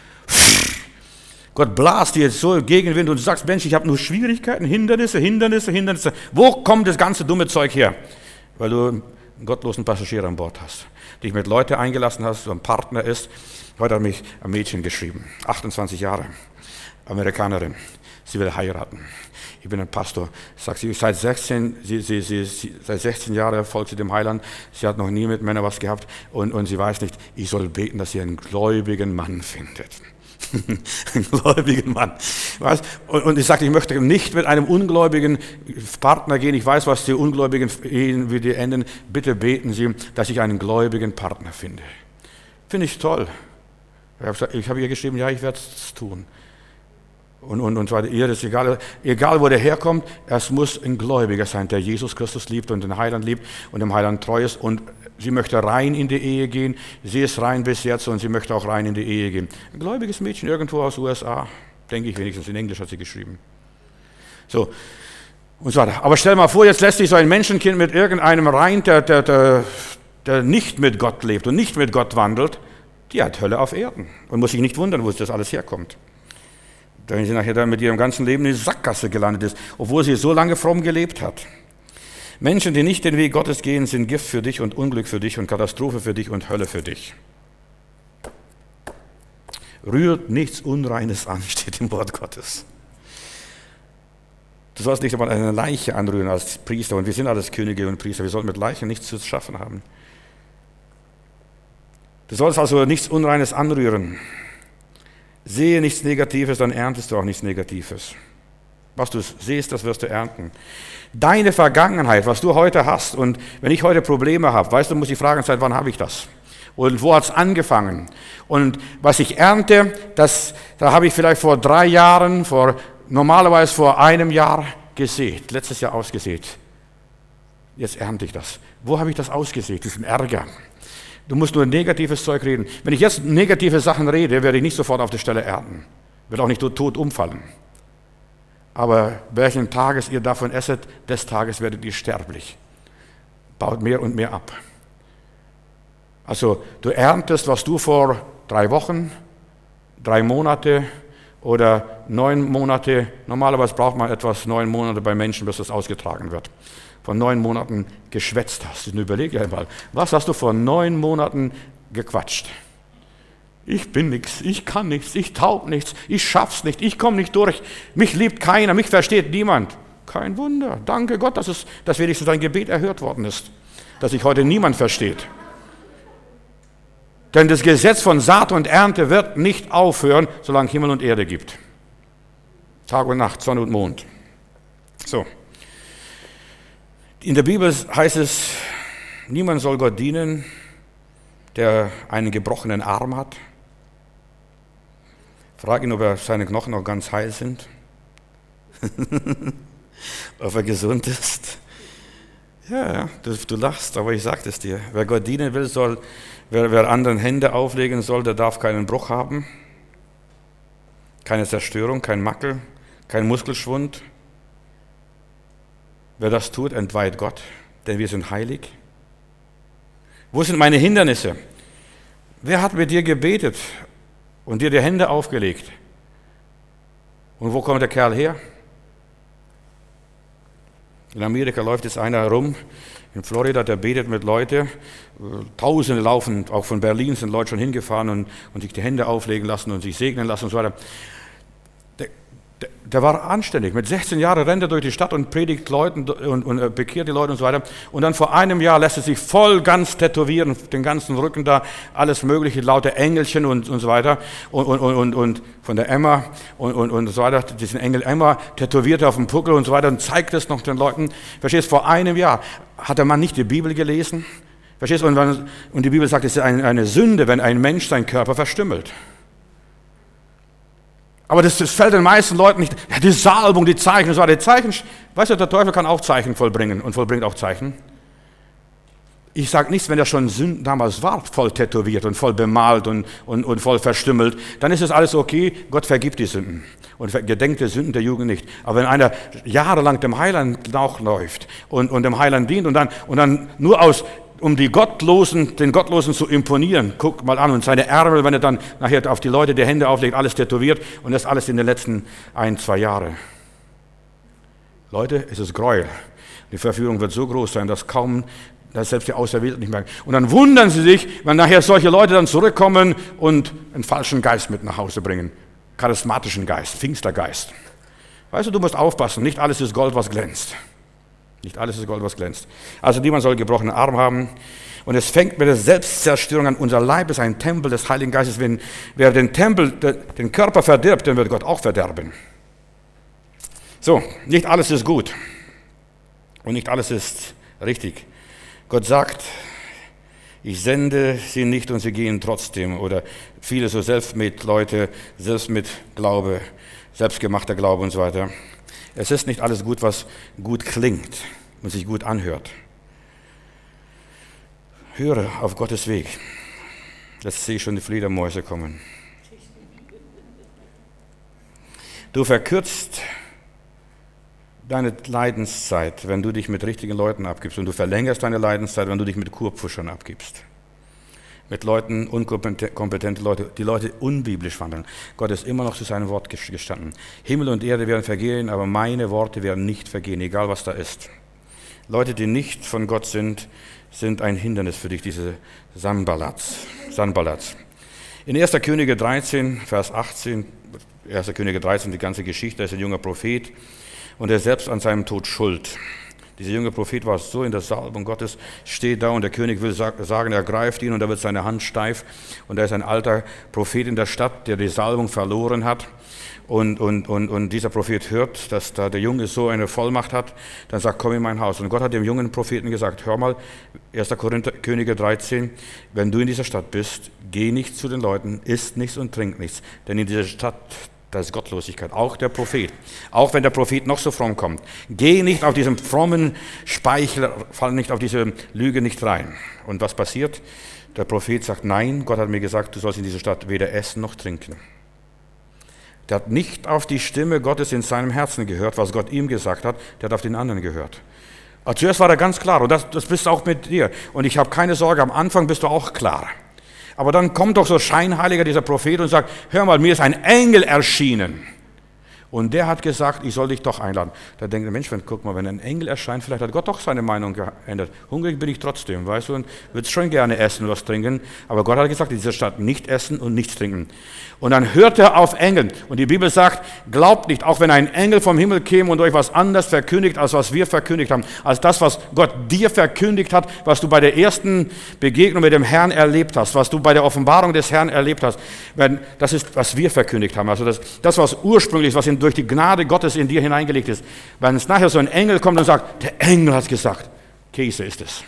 Gott blast dir jetzt so Gegenwind und du sagst, Mensch, ich habe nur Schwierigkeiten, Hindernisse, Hindernisse, Hindernisse. Wo kommt das ganze dumme Zeug her? Weil du einen gottlosen Passagier an Bord hast, dich mit Leuten eingelassen hast, so ein Partner ist. Heute hat mich ein Mädchen geschrieben, achtundzwanzig Jahre, Amerikanerin. Sie will heiraten. Ich bin ein Pastor. Sagt sie, seit sechzehn, sie, sie, sie, sie, seit sechzehn Jahren folgt sie dem Heiland. Sie hat noch nie mit Männern was gehabt und, und sie weiß nicht, ich soll beten, dass sie einen gläubigen Mann findet. Ein gläubigen Mann. Und ich sagte, ich möchte nicht mit einem ungläubigen Partner gehen. Ich weiß, was die ungläubigen Ehen, wie die enden. Bitte beten Sie, dass ich einen gläubigen Partner finde. Finde ich toll. Ich habe ihr geschrieben, ja, ich werde es tun. Und, und, und zwar ihr ist egal, egal wo der herkommt, es muss ein Gläubiger sein, der Jesus Christus liebt und den Heiland liebt und dem Heiland treu ist. Und sie möchte rein in die Ehe gehen. Sie ist rein bis jetzt und sie möchte auch rein in die Ehe gehen. Ein gläubiges Mädchen irgendwo aus den U S A, denke ich wenigstens, in Englisch hat sie geschrieben. So, und so weiter. Aber stell mal vor, jetzt lässt sich so ein Menschenkind mit irgendeinem rein, der, der, der, der nicht mit Gott lebt und nicht mit Gott wandelt, die hat Hölle auf Erden und muss sich nicht wundern, wo das alles herkommt. Wenn sie nachher dann mit ihrem ganzen Leben in die Sackgasse gelandet ist, obwohl sie so lange fromm gelebt hat. Menschen, die nicht den Weg Gottes gehen, sind Gift für dich und Unglück für dich und Katastrophe für dich und Hölle für dich. Rührt nichts Unreines an, steht im Wort Gottes. Du sollst nicht einmal eine Leiche anrühren als Priester, und wir sind alles Könige und Priester, wir sollten mit Leichen nichts zu schaffen haben. Du sollst also nichts Unreines anrühren. Sehe nichts Negatives, dann erntest du auch nichts Negatives. Was du siehst, das wirst du ernten. Deine Vergangenheit, was du heute hast, und wenn ich heute Probleme habe, weißt du, muss ich fragen, seit wann habe ich das? Und wo hat es angefangen? Und was ich ernte, das, da habe ich vielleicht vor drei Jahren, vor, normalerweise vor einem Jahr gesät, letztes Jahr ausgesät. Jetzt ernte ich das. Wo habe ich das ausgesät? Diesen Ärger. Du musst nur negatives Zeug reden. Wenn ich jetzt negative Sachen rede, werde ich nicht sofort auf der Stelle ernten. Werde auch nicht tot umfallen. Aber welchen Tages ihr davon esset, des Tages werdet ihr sterblich. Baut mehr und mehr ab. Also du erntest, was du vor drei Wochen, drei Monate oder neun Monate, normalerweise braucht man etwas neun Monate bei Menschen, bis das ausgetragen wird. Vor neun Monaten geschwätzt hast. Und überleg dir einmal, was hast du vor neun Monaten gequatscht? Ich bin nichts, ich kann nichts, ich taub nichts, ich schaff's nicht, ich komme nicht durch, mich liebt keiner, mich versteht niemand. Kein Wunder, danke Gott, dass, es, dass wenigstens dein Gebet erhört worden ist, dass sich heute niemand versteht. Denn das Gesetz von Saat und Ernte wird nicht aufhören, solange Himmel und Erde gibt. Tag und Nacht, Sonne und Mond. So. In der Bibel heißt es, niemand soll Gott dienen, der einen gebrochenen Arm hat. Frag ihn, ob er seine Knochen noch ganz heil sind. Ob er gesund ist. Ja, ja du, du lachst, aber ich sage es dir. Wer Gott dienen will, soll, wer, wer anderen Hände auflegen soll, der darf keinen Bruch haben. Keine Zerstörung, kein Mackel, kein Muskelschwund. Wer das tut, entweiht Gott, denn wir sind heilig. Wo sind meine Hindernisse? Wer hat mit dir gebetet und dir die Hände aufgelegt? Und wo kommt der Kerl her? In Amerika läuft jetzt einer herum In Florida, der betet mit Leuten. Tausende laufen, auch von Berlin sind Leute schon hingefahren und, und sich die Hände auflegen lassen und sich segnen lassen und so weiter. Der, der, der war anständig. Mit sechzehn Jahren rennt er durch die Stadt und predigt Leuten und, und bekehrt die Leute und so weiter. Und dann vor einem Jahr lässt er sich voll ganz tätowieren, den ganzen Rücken da, alles mögliche, lauter Engelchen und, und so weiter. Und, und, und, und von der Emma und, und, und so weiter, diesen Engel Emma tätowiert auf dem Puckel und so weiter und zeigt es noch den Leuten. Verstehst du, vor einem Jahr hat der Mann nicht die Bibel gelesen. Verstehst du? Und, wenn, und die Bibel sagt, es ist eine, eine Sünde, wenn ein Mensch seinen Körper verstümmelt. Aber das, das fällt den meisten Leuten nicht. Ja, die Salbung, die Zeichen, und so weiter. Die Zeichen, weißt du, der Teufel kann auch Zeichen vollbringen und vollbringt auch Zeichen. Ich sage nichts, wenn er schon Sünden damals war, voll tätowiert und voll bemalt und, und, und voll verstümmelt, dann ist es alles okay, Gott vergibt die Sünden und gedenkt der Sünden der Jugend nicht. Aber wenn einer jahrelang dem Heiland nachläuft und, und dem Heiland dient und dann, und dann nur aus, um die Gottlosen, den Gottlosen zu imponieren, guck mal an und seine Ärmel, wenn er dann nachher auf die Leute die Hände auflegt, alles tätowiert und das alles in den letzten ein, zwei Jahren. Leute, es ist Gräuel. Die Verführung wird so groß sein, dass kaum dass selbst die Auserwählten nicht merken. Und dann wundern sie sich, wenn nachher solche Leute dann zurückkommen und einen falschen Geist mit nach Hause bringen. Charismatischen Geist, Pfingstergeist. Weißt du, du musst aufpassen, nicht alles ist Gold, was glänzt. Nicht alles ist Gold, was glänzt. Also niemand soll gebrochenen Arm haben. Und es fängt mit der Selbstzerstörung an. Unser Leib ist ein Tempel des Heiligen Geistes. Wenn wer den Tempel, den Körper verdirbt, dann wird Gott auch verderben. So, nicht alles ist gut. Und nicht alles ist richtig. Gott sagt, ich sende sie nicht und sie gehen trotzdem. Oder viele so Selfmade-Leute, selbst mit Glaube, selbstgemachter Glaube und so weiter. Es ist nicht alles gut, was gut klingt und sich gut anhört. Höre auf Gottes Weg. Jetzt sehe ich schon die Fledermäuse kommen. Du verkürzt deine Leidenszeit, wenn du dich mit richtigen Leuten abgibst. Und du verlängerst deine Leidenszeit, wenn du dich mit Kurpfuschern abgibst. Mit Leuten, unkompetente Leute, die Leute unbiblisch wandeln. Gott ist immer noch zu seinem Wort gestanden. Himmel und Erde werden vergehen, aber meine Worte werden nicht vergehen, egal was da ist. Leute, die nicht von Gott sind, sind ein Hindernis für dich, diese Sanballats. Sanballats. In erster Könige dreizehn, Vers achtzehn, erster Könige dreizehn, die ganze Geschichte, da ist ein junger Prophet und er selbst an seinem Tod schuld. Dieser junge Prophet war so in der Salbung Gottes, steht da und der König will sagen, er greift ihn und da wird seine Hand steif. Und da ist ein alter Prophet in der Stadt, der die Salbung verloren hat. Und, und, und, und dieser Prophet hört, dass da der Junge so eine Vollmacht hat, dann sagt, komm in mein Haus. Und Gott hat dem jungen Propheten gesagt, hör mal, erster Könige dreizehn, wenn du in dieser Stadt bist, geh nicht zu den Leuten, isst nichts und trink nichts. Denn in dieser Stadt, das ist Gottlosigkeit, auch der Prophet. Auch wenn der Prophet noch so fromm kommt. Geh nicht auf diesen frommen Speichel, fall nicht auf diese Lüge nicht rein. Und was passiert? Der Prophet sagt, nein, Gott hat mir gesagt, du sollst in dieser Stadt weder essen noch trinken. Der hat nicht auf die Stimme Gottes in seinem Herzen gehört, was Gott ihm gesagt hat, der hat auf den anderen gehört. Aber zuerst war er ganz klar und das, das bist auch mit dir. Und ich habe keine Sorge, am Anfang bist du auch klar. Aber dann kommt doch so scheinheiliger dieser Prophet und sagt, hör mal, mir ist ein Engel erschienen. Und der hat gesagt, ich soll dich doch einladen. Da denkt der Mensch, wenn, guck mal, wenn ein Engel erscheint, vielleicht hat Gott doch seine Meinung geändert. Hungrig bin ich trotzdem, weißt du, und würde schon gerne essen, was trinken. Aber Gott hat gesagt, in dieser Stadt nicht essen und nichts trinken. Und dann hört er auf Engel. Und die Bibel sagt, glaubt nicht, auch wenn ein Engel vom Himmel käme und euch was anderes verkündigt, als was wir verkündigt haben, als das, was Gott dir verkündigt hat, was du bei der ersten Begegnung mit dem Herrn erlebt hast, was du bei der Offenbarung des Herrn erlebt hast. Das ist, was wir verkündigt haben. Also das, das was ursprünglich ist, was in durch die Gnade Gottes in dir hineingelegt ist. Wenn es nachher so ein Engel kommt und sagt, der Engel hat gesagt, Käse ist es.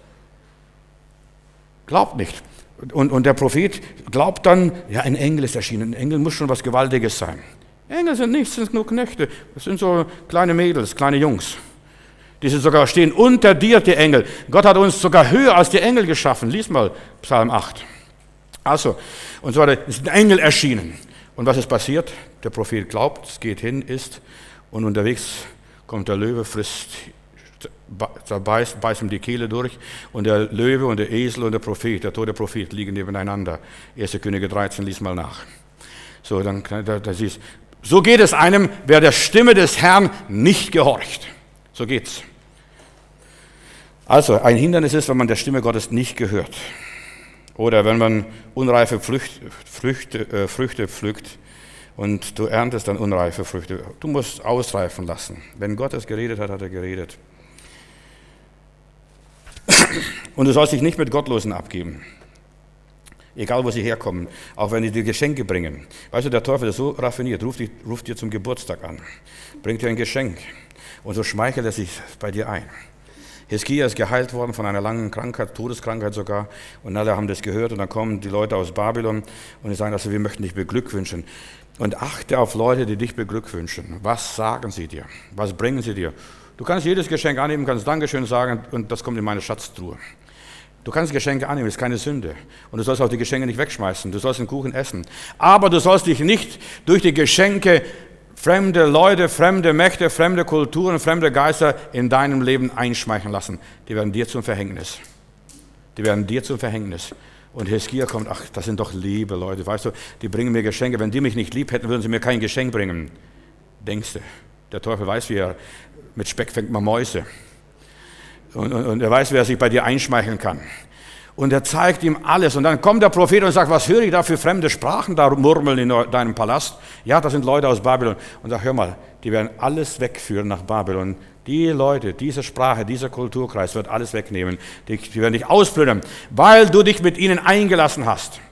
Glaubt nicht. Und, und der Prophet glaubt dann, ja, ein Engel ist erschienen. Ein Engel muss schon was Gewaltiges sein. Engel sind nichts, sind nur Knechte. Das sind so kleine Mädels, kleine Jungs. Die sind sogar stehen unter dir, die Engel. Gott hat uns sogar höher als die Engel geschaffen. Lies mal Psalm acht. Also, und so weiter, ist ein Engel erschienen. Und was ist passiert? Der Prophet glaubt, es geht hin, isst und unterwegs kommt der Löwe, frisst, beißt, beißt ihm die Kehle durch und der Löwe und der Esel und der Prophet, der tote Prophet liegen nebeneinander. erster Könige dreizehn, lies mal nach. So, dann da, da siehst, so geht es einem, wer der Stimme des Herrn nicht gehorcht. So geht's. Also ein Hindernis ist, wenn man der Stimme Gottes nicht gehört. Oder wenn man unreife Früchte, Früchte, äh, Früchte pflückt und du erntest dann unreife Früchte. Du musst ausreifen lassen. Wenn Gott es geredet hat, hat er geredet. Und du sollst dich nicht mit Gottlosen abgeben. Egal, wo sie herkommen, auch wenn die dir Geschenke bringen. Weißt du, der Teufel ist so raffiniert, ruft, dich, ruft dir zum Geburtstag an, bringt dir ein Geschenk und so schmeichelt er sich bei dir ein. Hiskia ist geheilt worden von einer langen Krankheit, Todeskrankheit sogar, und alle haben das gehört und dann kommen die Leute aus Babylon und die sagen, also, wir möchten dich beglückwünschen. Und achte auf Leute, die dich beglückwünschen. Was sagen sie dir? Was bringen sie dir? Du kannst jedes Geschenk annehmen, kannst Dankeschön sagen und das kommt in meine Schatztruhe. Du kannst Geschenke annehmen, das ist keine Sünde. Und du sollst auch die Geschenke nicht wegschmeißen, du sollst den Kuchen essen. Aber du sollst dich nicht durch die Geschenke fremde Leute, fremde Mächte, fremde Kulturen, fremde Geister in deinem Leben einschmeicheln lassen. Die werden dir zum Verhängnis. Die werden dir zum Verhängnis. Und Hiskia kommt, ach, das sind doch liebe Leute, weißt du, die bringen mir Geschenke. Wenn die mich nicht lieb hätten, würden sie mir kein Geschenk bringen. Denkst du, der Teufel weiß, wie er, mit Speck fängt man Mäuse. Und, und, und er weiß, wer sich bei dir einschmeicheln kann. Und er zeigt ihm alles. Und dann kommt der Prophet und sagt, was höre ich da für fremde Sprachen da murmeln in deinem Palast? Ja, das sind Leute aus Babylon. Und sag, hör mal, die werden alles wegführen nach Babylon. Die Leute, diese Sprache, dieser Kulturkreis wird alles wegnehmen. Die, die werden dich ausplündern, weil du dich mit ihnen eingelassen hast.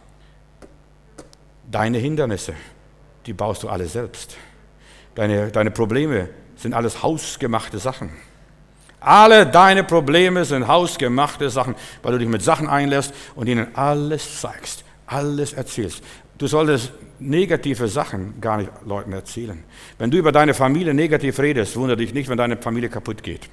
Deine Hindernisse, die baust du alle selbst. Deine, deine Probleme sind alles hausgemachte Sachen. Alle deine Probleme sind hausgemachte Sachen, weil du dich mit Sachen einlässt und ihnen alles zeigst, alles erzählst. Du solltest negative Sachen gar nicht Leuten erzählen. Wenn du über deine Familie negativ redest, wundere dich nicht, wenn deine Familie kaputt geht.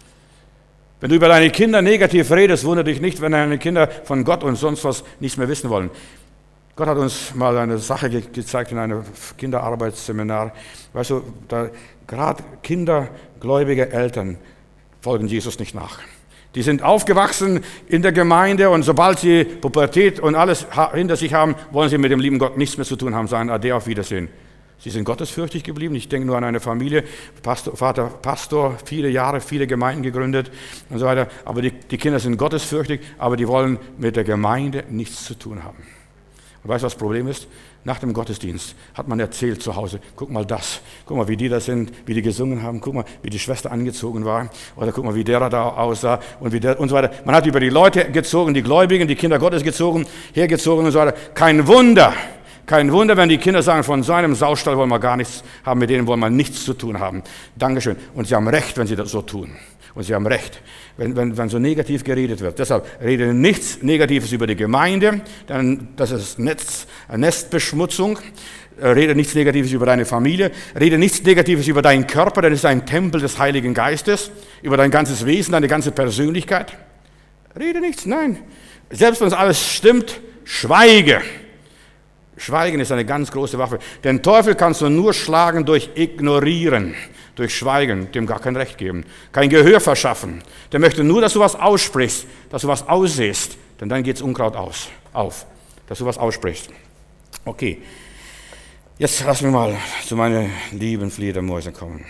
Wenn du über deine Kinder negativ redest, wundere dich nicht, wenn deine Kinder von Gott und sonst was nichts mehr wissen wollen. Gott hat uns mal eine Sache ge- gezeigt in einem Kinderarbeitsseminar. Weißt du, da gerade Kinder, gläubige Eltern folgen Jesus nicht nach. Die sind aufgewachsen in der Gemeinde und sobald sie Pubertät und alles hinter sich haben, wollen sie mit dem lieben Gott nichts mehr zu tun haben, sagen Ade, auf Wiedersehen. Sie sind gottesfürchtig geblieben. Ich denke nur an eine Familie, Pastor, Vater Pastor, viele Jahre, viele Gemeinden gegründet und so weiter. Aber die, die Kinder sind gottesfürchtig, aber die wollen mit der Gemeinde nichts zu tun haben. Und weißt du, was das Problem ist? Nach dem Gottesdienst hat man erzählt zu Hause, guck mal das, guck mal, wie die da sind, wie die gesungen haben, guck mal, wie die Schwester angezogen war, oder guck mal, wie der da aussah und wie der und so weiter. Man hat über die Leute gezogen, die Gläubigen, die Kinder Gottes gezogen, hergezogen und so weiter. Kein Wunder, kein Wunder, wenn die Kinder sagen, von so einem Saustall wollen wir gar nichts haben, mit denen wollen wir nichts zu tun haben. Dankeschön. Und sie haben recht, wenn sie das so tun. Und sie haben recht, wenn, wenn, wenn so negativ geredet wird. Deshalb rede nichts Negatives über die Gemeinde, dann, das ist Netz, Nestbeschmutzung. Rede nichts Negatives über deine Familie. Rede nichts Negatives über deinen Körper, denn es ist ein Tempel des Heiligen Geistes, über dein ganzes Wesen, deine ganze Persönlichkeit. Rede nichts, nein. Selbst wenn es alles stimmt, schweige. Schweigen ist eine ganz große Waffe. Den Teufel kannst du nur schlagen durch Ignorieren. Durch Schweigen, dem gar kein Recht geben, kein Gehör verschaffen. Der möchte nur, dass du was aussprichst, dass du was aussehst, denn dann geht es Unkraut aus, auf, dass du was aussprichst. Okay, jetzt lass mich mal zu meinen lieben Fledermäusen kommen.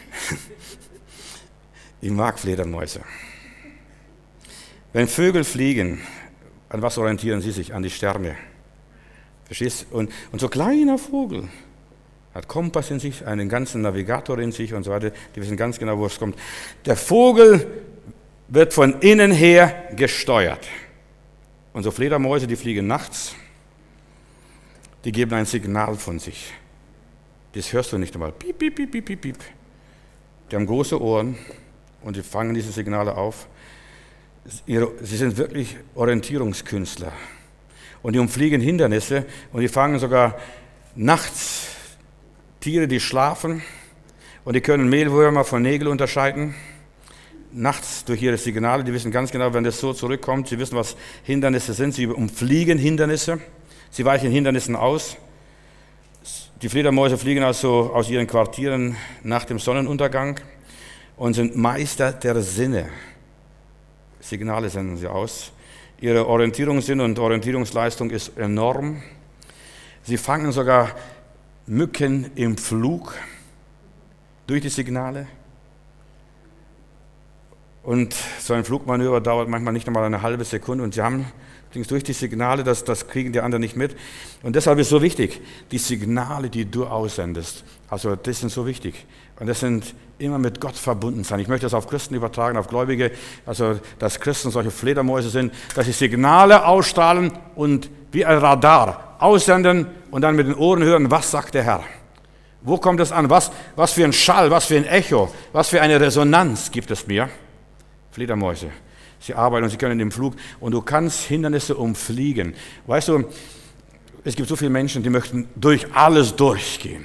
Ich mag Fledermäuse. Wenn Vögel fliegen, an was orientieren sie sich? An die Sterne. Verstehst du? Und, und so kleiner Vogel hat Kompass in sich, einen ganzen Navigator in sich und so weiter. Die wissen ganz genau, wo es kommt. Der Vogel wird von innen her gesteuert. Und so Fledermäuse, die fliegen nachts, die geben ein Signal von sich. Das hörst du nicht einmal. Piep, piep, piep, piep, piep, piep. Die haben große Ohren und die fangen diese Signale auf. Sie sind wirklich Orientierungskünstler. Und die umfliegen Hindernisse und die fangen sogar nachts Tiere, die schlafen und die können Mehlwürmer von Nägeln unterscheiden. Nachts durch ihre Signale, die wissen ganz genau, wenn das so zurückkommt, sie wissen, was Hindernisse sind, sie umfliegen Hindernisse, sie weichen Hindernissen aus. Die Fledermäuse fliegen also aus ihren Quartieren nach dem Sonnenuntergang und sind Meister der Sinne. Signale senden sie aus. Ihre Orientierungssinn und Orientierungsleistung ist enorm. Sie fangen sogar Mücken im Flug durch die Signale. Und so ein Flugmanöver dauert manchmal nicht einmal eine halbe Sekunde und sie haben durch die Signale, das, das kriegen die anderen nicht mit. Und deshalb ist so wichtig, die Signale, die du aussendest, also das sind so wichtig. Und das sind immer mit Gott verbunden sein. Ich möchte das auf Christen übertragen, auf Gläubige, also dass Christen solche Fledermäuse sind, dass sie Signale ausstrahlen und wie ein Radar aussenden und dann mit den Ohren hören, was sagt der Herr. Wo kommt es an? Was, was für ein Schall, was für ein Echo, was für eine Resonanz gibt es mir? Fledermäuse. Sie arbeiten und sie können im Flug und du kannst Hindernisse umfliegen. Weißt du, es gibt so viele Menschen, die möchten durch alles durchgehen.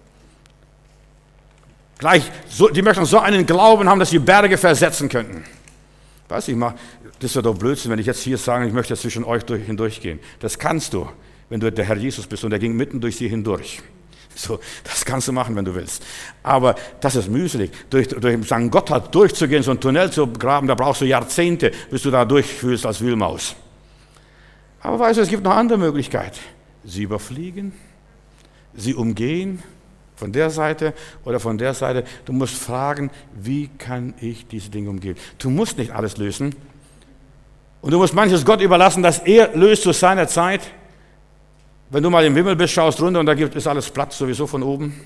Gleich, so, die möchten so einen Glauben haben, dass sie Berge versetzen könnten. Weißt du, ich mach, das wäre doch Blödsinn, wenn ich jetzt hier sage, ich möchte jetzt zwischen euch durch, hindurchgehen. Das kannst du, wenn du der Herr Jesus bist und er ging mitten durch sie hindurch. So, das kannst du machen, wenn du willst. Aber das ist mühselig. Durch, durch Sankt Gotthard durchzugehen, so ein Tunnel zu graben, da brauchst du Jahrzehnte, bis du da durchfühlst als Wühlmaus. Aber weißt du, es gibt noch eine andere Möglichkeit. Sie überfliegen, sie umgehen, von der Seite oder von der Seite. Du musst fragen, wie kann ich diese Dinge umgehen? Du musst nicht alles lösen. Und du musst manches Gott überlassen, dass er löst zu seiner Zeit. Wenn du mal im Himmel bist, schaust runter und da gibt es alles Platz sowieso von oben.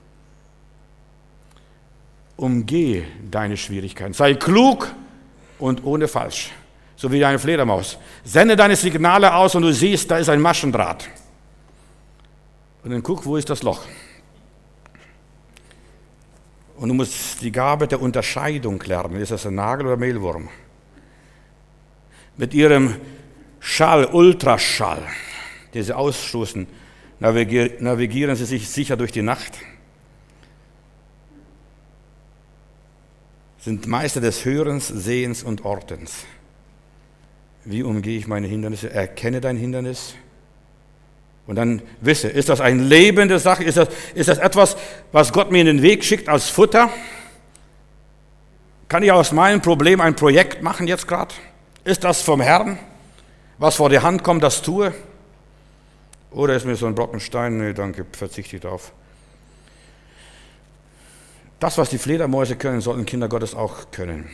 Umgehe deine Schwierigkeiten. Sei klug und ohne falsch. So wie eine Fledermaus. Sende deine Signale aus und du siehst, da ist ein Maschendraht. Und dann guck, wo ist das Loch? Und du musst die Gabe der Unterscheidung lernen. Ist das ein Nagel oder Mehlwurm? Mit ihrem Schall, Ultraschall, den sie ausstoßen, navigieren sie sich sicher durch die Nacht. Sind Meister des Hörens, Sehens und Ortens. Wie umgehe ich meine Hindernisse? Erkenne dein Hindernis. Und dann wisse, ist das eine lebende Sache? Ist das, ist das etwas, was Gott mir in den Weg schickt als Futter? Kann ich aus meinem Problem ein Projekt machen jetzt gerade? Ist das vom Herrn? Was vor die Hand kommt, das tue? Oder ist mir so ein Brocken Stein? Nee, danke, verzichte ich darauf. Das, was die Fledermäuse können, sollten Kinder Gottes auch können.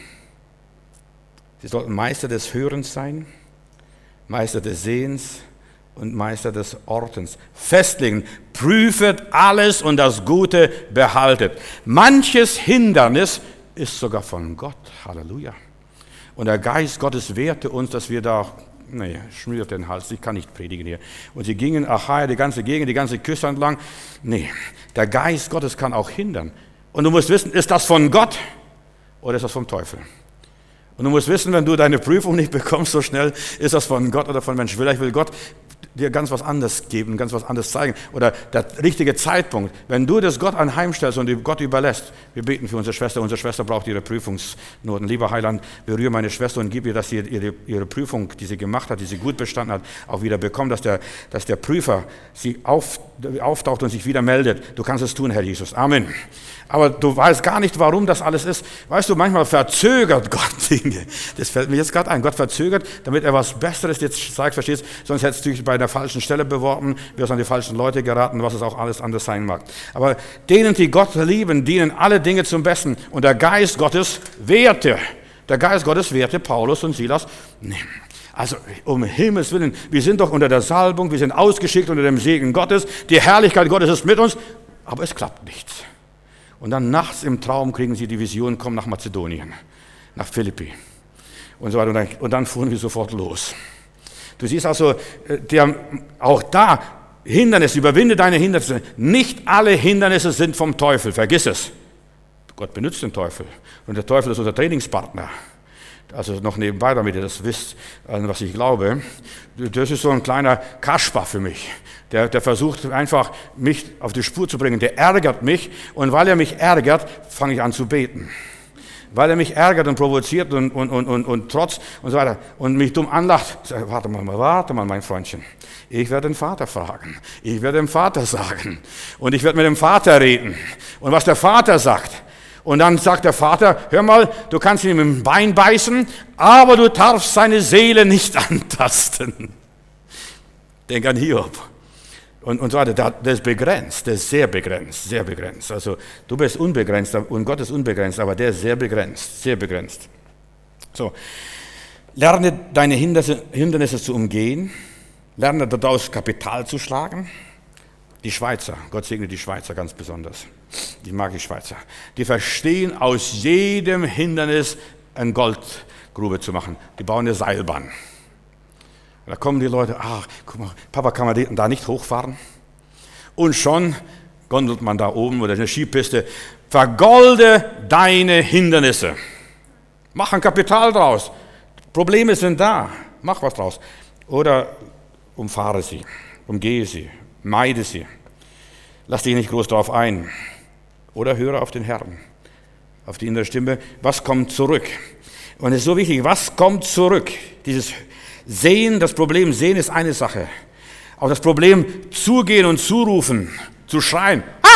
Sie sollten Meister des Hörens sein, Meister des Sehens und Meister des Ortens. Festlegen, prüfet alles und das Gute behaltet. Manches Hindernis ist sogar von Gott. Halleluja. Und der Geist Gottes wehrte uns, dass wir da, nee, schmiert den Hals, ich kann nicht predigen hier. Und sie gingen Achaia, die ganze Gegend, die ganze Küste entlang. Nee, der Geist Gottes kann auch hindern. Und du musst wissen, ist das von Gott oder ist das vom Teufel? Und du musst wissen, wenn du deine Prüfung nicht bekommst so schnell, ist das von Gott oder von Menschen. Vielleicht will Gott dir ganz was anderes geben, ganz was anderes zeigen. Oder der richtige Zeitpunkt. Wenn du das Gott anheimstellst und Gott überlässt, wir beten für unsere Schwester. Unsere Schwester braucht ihre Prüfungsnoten. Lieber Heiland, berühre meine Schwester und gib ihr, dass sie ihre, ihre Prüfung, die sie gemacht hat, die sie gut bestanden hat, auch wieder bekommt, dass der, dass der Prüfer sie auf, auftaucht und sich wieder meldet. Du kannst es tun, Herr Jesus. Amen. Aber du weißt gar nicht, warum das alles ist. Weißt du, manchmal verzögert Gott Dinge. Das fällt mir jetzt gerade ein. Gott verzögert, damit er was Besseres jetzt zeigt, verstehst? Sonst hättest du dich bei der falschen Stelle beworben, wirst an die falschen Leute geraten, was es auch alles anders sein mag. Aber denen, die Gott lieben, dienen alle Dinge zum Besten. Und der Geist Gottes wehrte. Der Geist Gottes wehrte Paulus und Silas. Nee. Also um Himmels Willen, wir sind doch unter der Salbung, wir sind ausgeschickt unter dem Segen Gottes, die Herrlichkeit Gottes ist mit uns, aber es klappt nichts. Und dann nachts im Traum kriegen sie die Vision, kommen nach Mazedonien, nach Philippi und so weiter. Und dann, und dann fuhren wir sofort los. Du siehst also, der, auch da, Hindernisse, überwinde deine Hindernisse. Nicht alle Hindernisse sind vom Teufel, vergiss es. Gott benutzt den Teufel und der Teufel ist unser Trainingspartner. Also noch nebenbei, damit ihr das wisst, was ich glaube. Das ist so ein kleiner Kasper für mich. Der, der versucht einfach, mich auf die Spur zu bringen. Der ärgert mich und weil er mich ärgert, fange ich an zu beten. Weil er mich ärgert und provoziert und, und, und, und, und trotzt und so weiter und mich dumm anlacht. Sage, warte mal, warte mal, mein Freundchen. Ich werde den Vater fragen. Ich werde dem Vater sagen. Und ich werde mit dem Vater reden. Und was der Vater sagt. Und dann sagt der Vater, hör mal, du kannst ihm im Bein beißen, aber du darfst seine Seele nicht antasten. Denk an Hiob. Und, und so weiter, das ist begrenzt, das ist sehr begrenzt, sehr begrenzt. Also du bist unbegrenzt und Gott ist unbegrenzt, aber der ist sehr begrenzt, sehr begrenzt. So, lerne deine Hindernisse, Hindernisse zu umgehen, lerne daraus Kapital zu schlagen. Die Schweizer, Gott segne die Schweizer ganz besonders. Ich mag die Schweizer. Die verstehen, aus jedem Hindernis eine Goldgrube zu machen. Die bauen eine Seilbahn. Da kommen die Leute, ach, guck mal, Papa, kann man da nicht hochfahren? Und schon gondelt man da oben oder eine Skipiste. Vergolde deine Hindernisse. Mach ein Kapital draus. Probleme sind da. Mach was draus. Oder umfahre sie, umgehe sie, meide sie. Lass dich nicht groß darauf ein. Oder höre auf den Herrn, auf die innere Stimme. Was kommt zurück? Und es ist so wichtig, was kommt zurück? Dieses Sehen, das Problem sehen ist eine Sache. Auch das Problem zugehen und zurufen, zu schreien. Ah!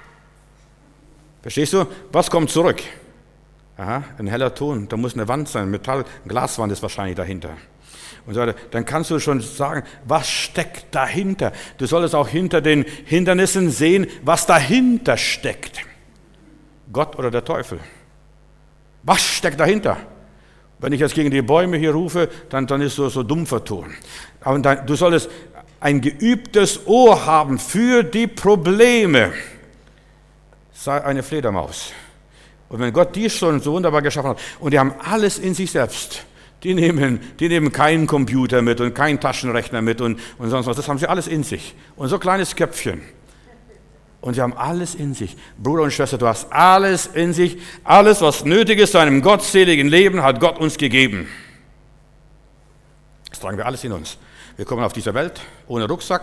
Verstehst du? Was kommt zurück? Aha, ein heller Ton, da muss eine Wand sein, Metall, eine Glaswand ist wahrscheinlich dahinter. Und so weiter. Dann kannst du schon sagen, was steckt dahinter? Du solltest auch hinter den Hindernissen sehen, was dahinter steckt. Gott oder der Teufel. Was steckt dahinter? Wenn ich jetzt gegen die Bäume hier rufe, dann, dann ist so so dumpfer Ton. Aber dann, du solltest ein geübtes Ohr haben für die Probleme. Sei eine Fledermaus. Und wenn Gott die schon so wunderbar geschaffen hat, und die haben alles in sich selbst, die nehmen, die nehmen keinen Computer mit und keinen Taschenrechner mit und, und sonst was, das haben sie alles in sich. Und so ein kleines Köpfchen. Und sie haben alles in sich. Bruder und Schwester, du hast alles in sich. Alles, was nötig ist zu einem gottseligen Leben, hat Gott uns gegeben. Das tragen wir alles in uns. Wir kommen auf diese Welt ohne Rucksack,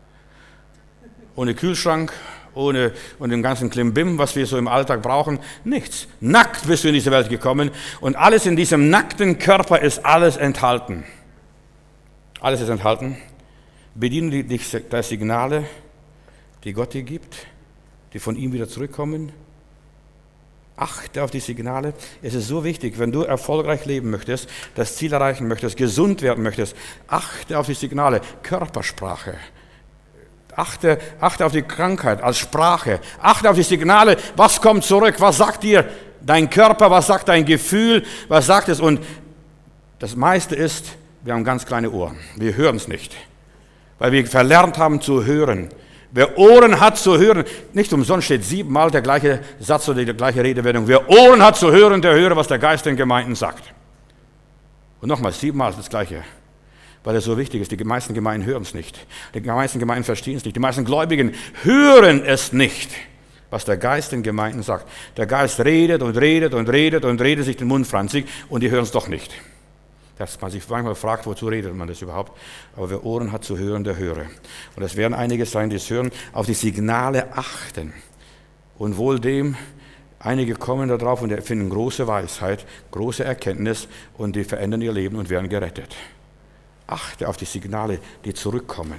ohne Kühlschrank, ohne und dem ganzen Klimbim, was wir so im Alltag brauchen. Nichts. Nackt bist du in diese Welt gekommen und alles in diesem nackten Körper ist alles enthalten. Alles ist enthalten. Bediene dich der Signale, die Gott dir gibt, die von ihm wieder zurückkommen. Achte auf die Signale. Es ist so wichtig, wenn du erfolgreich leben möchtest, das Ziel erreichen möchtest, gesund werden möchtest, achte auf die Signale. Körpersprache. Achte, achte auf die Krankheit als Sprache. Achte auf die Signale. Was kommt zurück? Was sagt dir dein Körper? Was sagt dein Gefühl? Was sagt es? Und das meiste ist, wir haben ganz kleine Ohren. Wir hören es nicht. Weil wir verlernt haben zu hören. Wer Ohren hat zu hören, nicht umsonst steht siebenmal der gleiche Satz oder die gleiche Redewendung. Wer Ohren hat zu hören, der höre, was der Geist den Gemeinden sagt. Und nochmal, siebenmal das Gleiche. Weil es so wichtig ist. Die meisten Gemeinden hören es nicht. Die meisten Gemeinden verstehen es nicht. Die meisten Gläubigen hören es nicht, was der Geist den Gemeinden sagt. Der Geist redet und redet und redet und redet sich den Mund franzig und die hören es doch nicht. Dass man sich manchmal fragt, wozu redet man das überhaupt? Aber wer Ohren hat zu hören, der höre. Und es werden einige sein, die es hören, auf die Signale achten. Und wohl dem, einige kommen da drauf und finden große Weisheit, große Erkenntnis und die verändern ihr Leben und werden gerettet. Achte auf die Signale, die zurückkommen.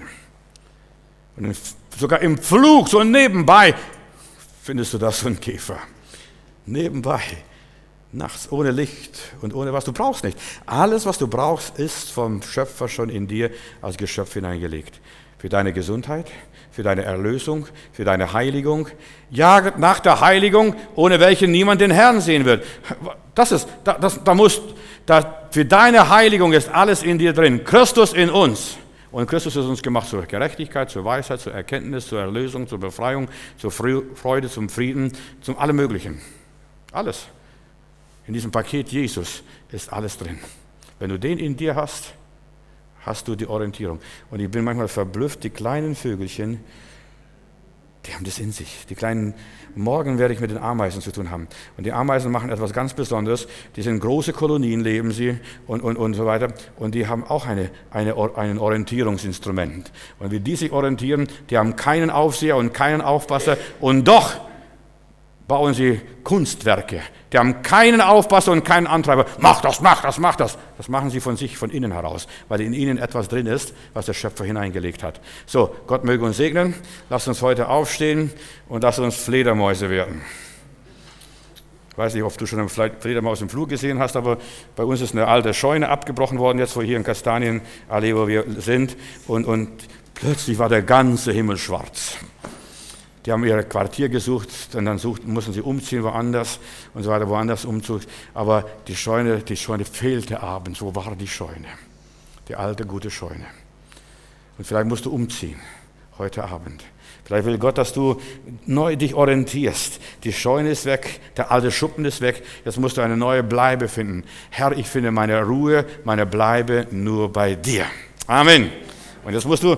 Und sogar im Flug, so nebenbei, findest du das so ein Käfer. Nebenbei, nachts, ohne Licht und ohne was. Du brauchst nicht. Alles, was du brauchst, ist vom Schöpfer schon in dir als Geschöpf hineingelegt. Für deine Gesundheit, für deine Erlösung, für deine Heiligung. Ja, nach der Heiligung, ohne welche niemand den Herrn sehen wird. Das ist, da, das, da musst, da, für deine Heiligung ist alles in dir drin. Christus in uns. Und Christus ist uns gemacht zur Gerechtigkeit, zur Weisheit, zur Erkenntnis, zur Erlösung, zur Befreiung, zur Freude, zum Frieden, zum allem Möglichen. Alles. In diesem Paket Jesus ist alles drin. Wenn du den in dir hast, hast du die Orientierung. Und ich bin manchmal verblüfft, die kleinen Vögelchen, die haben das in sich. Die kleinen, morgen werde ich mit den Ameisen zu tun haben. Und die Ameisen machen etwas ganz Besonderes. Die sind große Kolonien, leben sie und, und, und so weiter. Und die haben auch eine, eine, ein Orientierungsinstrument. Und wie die sich orientieren, die haben keinen Aufseher und keinen Aufpasser. Und doch bauen sie Kunstwerke. Die haben keinen Aufpasser und keinen Antreiber. Mach das, mach das, mach das. Das machen sie von sich, von innen heraus, weil in ihnen etwas drin ist, was der Schöpfer hineingelegt hat. So, Gott möge uns segnen. Lasst uns heute aufstehen und lasst uns Fledermäuse werden. Ich weiß nicht, ob du schon eine Fledermaus im Flug gesehen hast, aber bei uns ist eine alte Scheune abgebrochen worden, jetzt wo hier in Kastanienallee, wo wir sind. Und, und plötzlich war der ganze Himmel schwarz. die haben ihr Quartier gesucht, und dann suchten, mussten sie umziehen woanders und so weiter, woanders Umzug. Aber die Scheune, die Scheune fehlte abends. Wo war die Scheune? Die alte, gute Scheune. Und vielleicht musst du umziehen, heute Abend. Vielleicht will Gott, dass du neu dich orientierst. Die Scheune ist weg, der alte Schuppen ist weg. Jetzt musst du eine neue Bleibe finden. Herr, ich finde meine Ruhe, meine Bleibe nur bei dir. Amen. Und jetzt musst du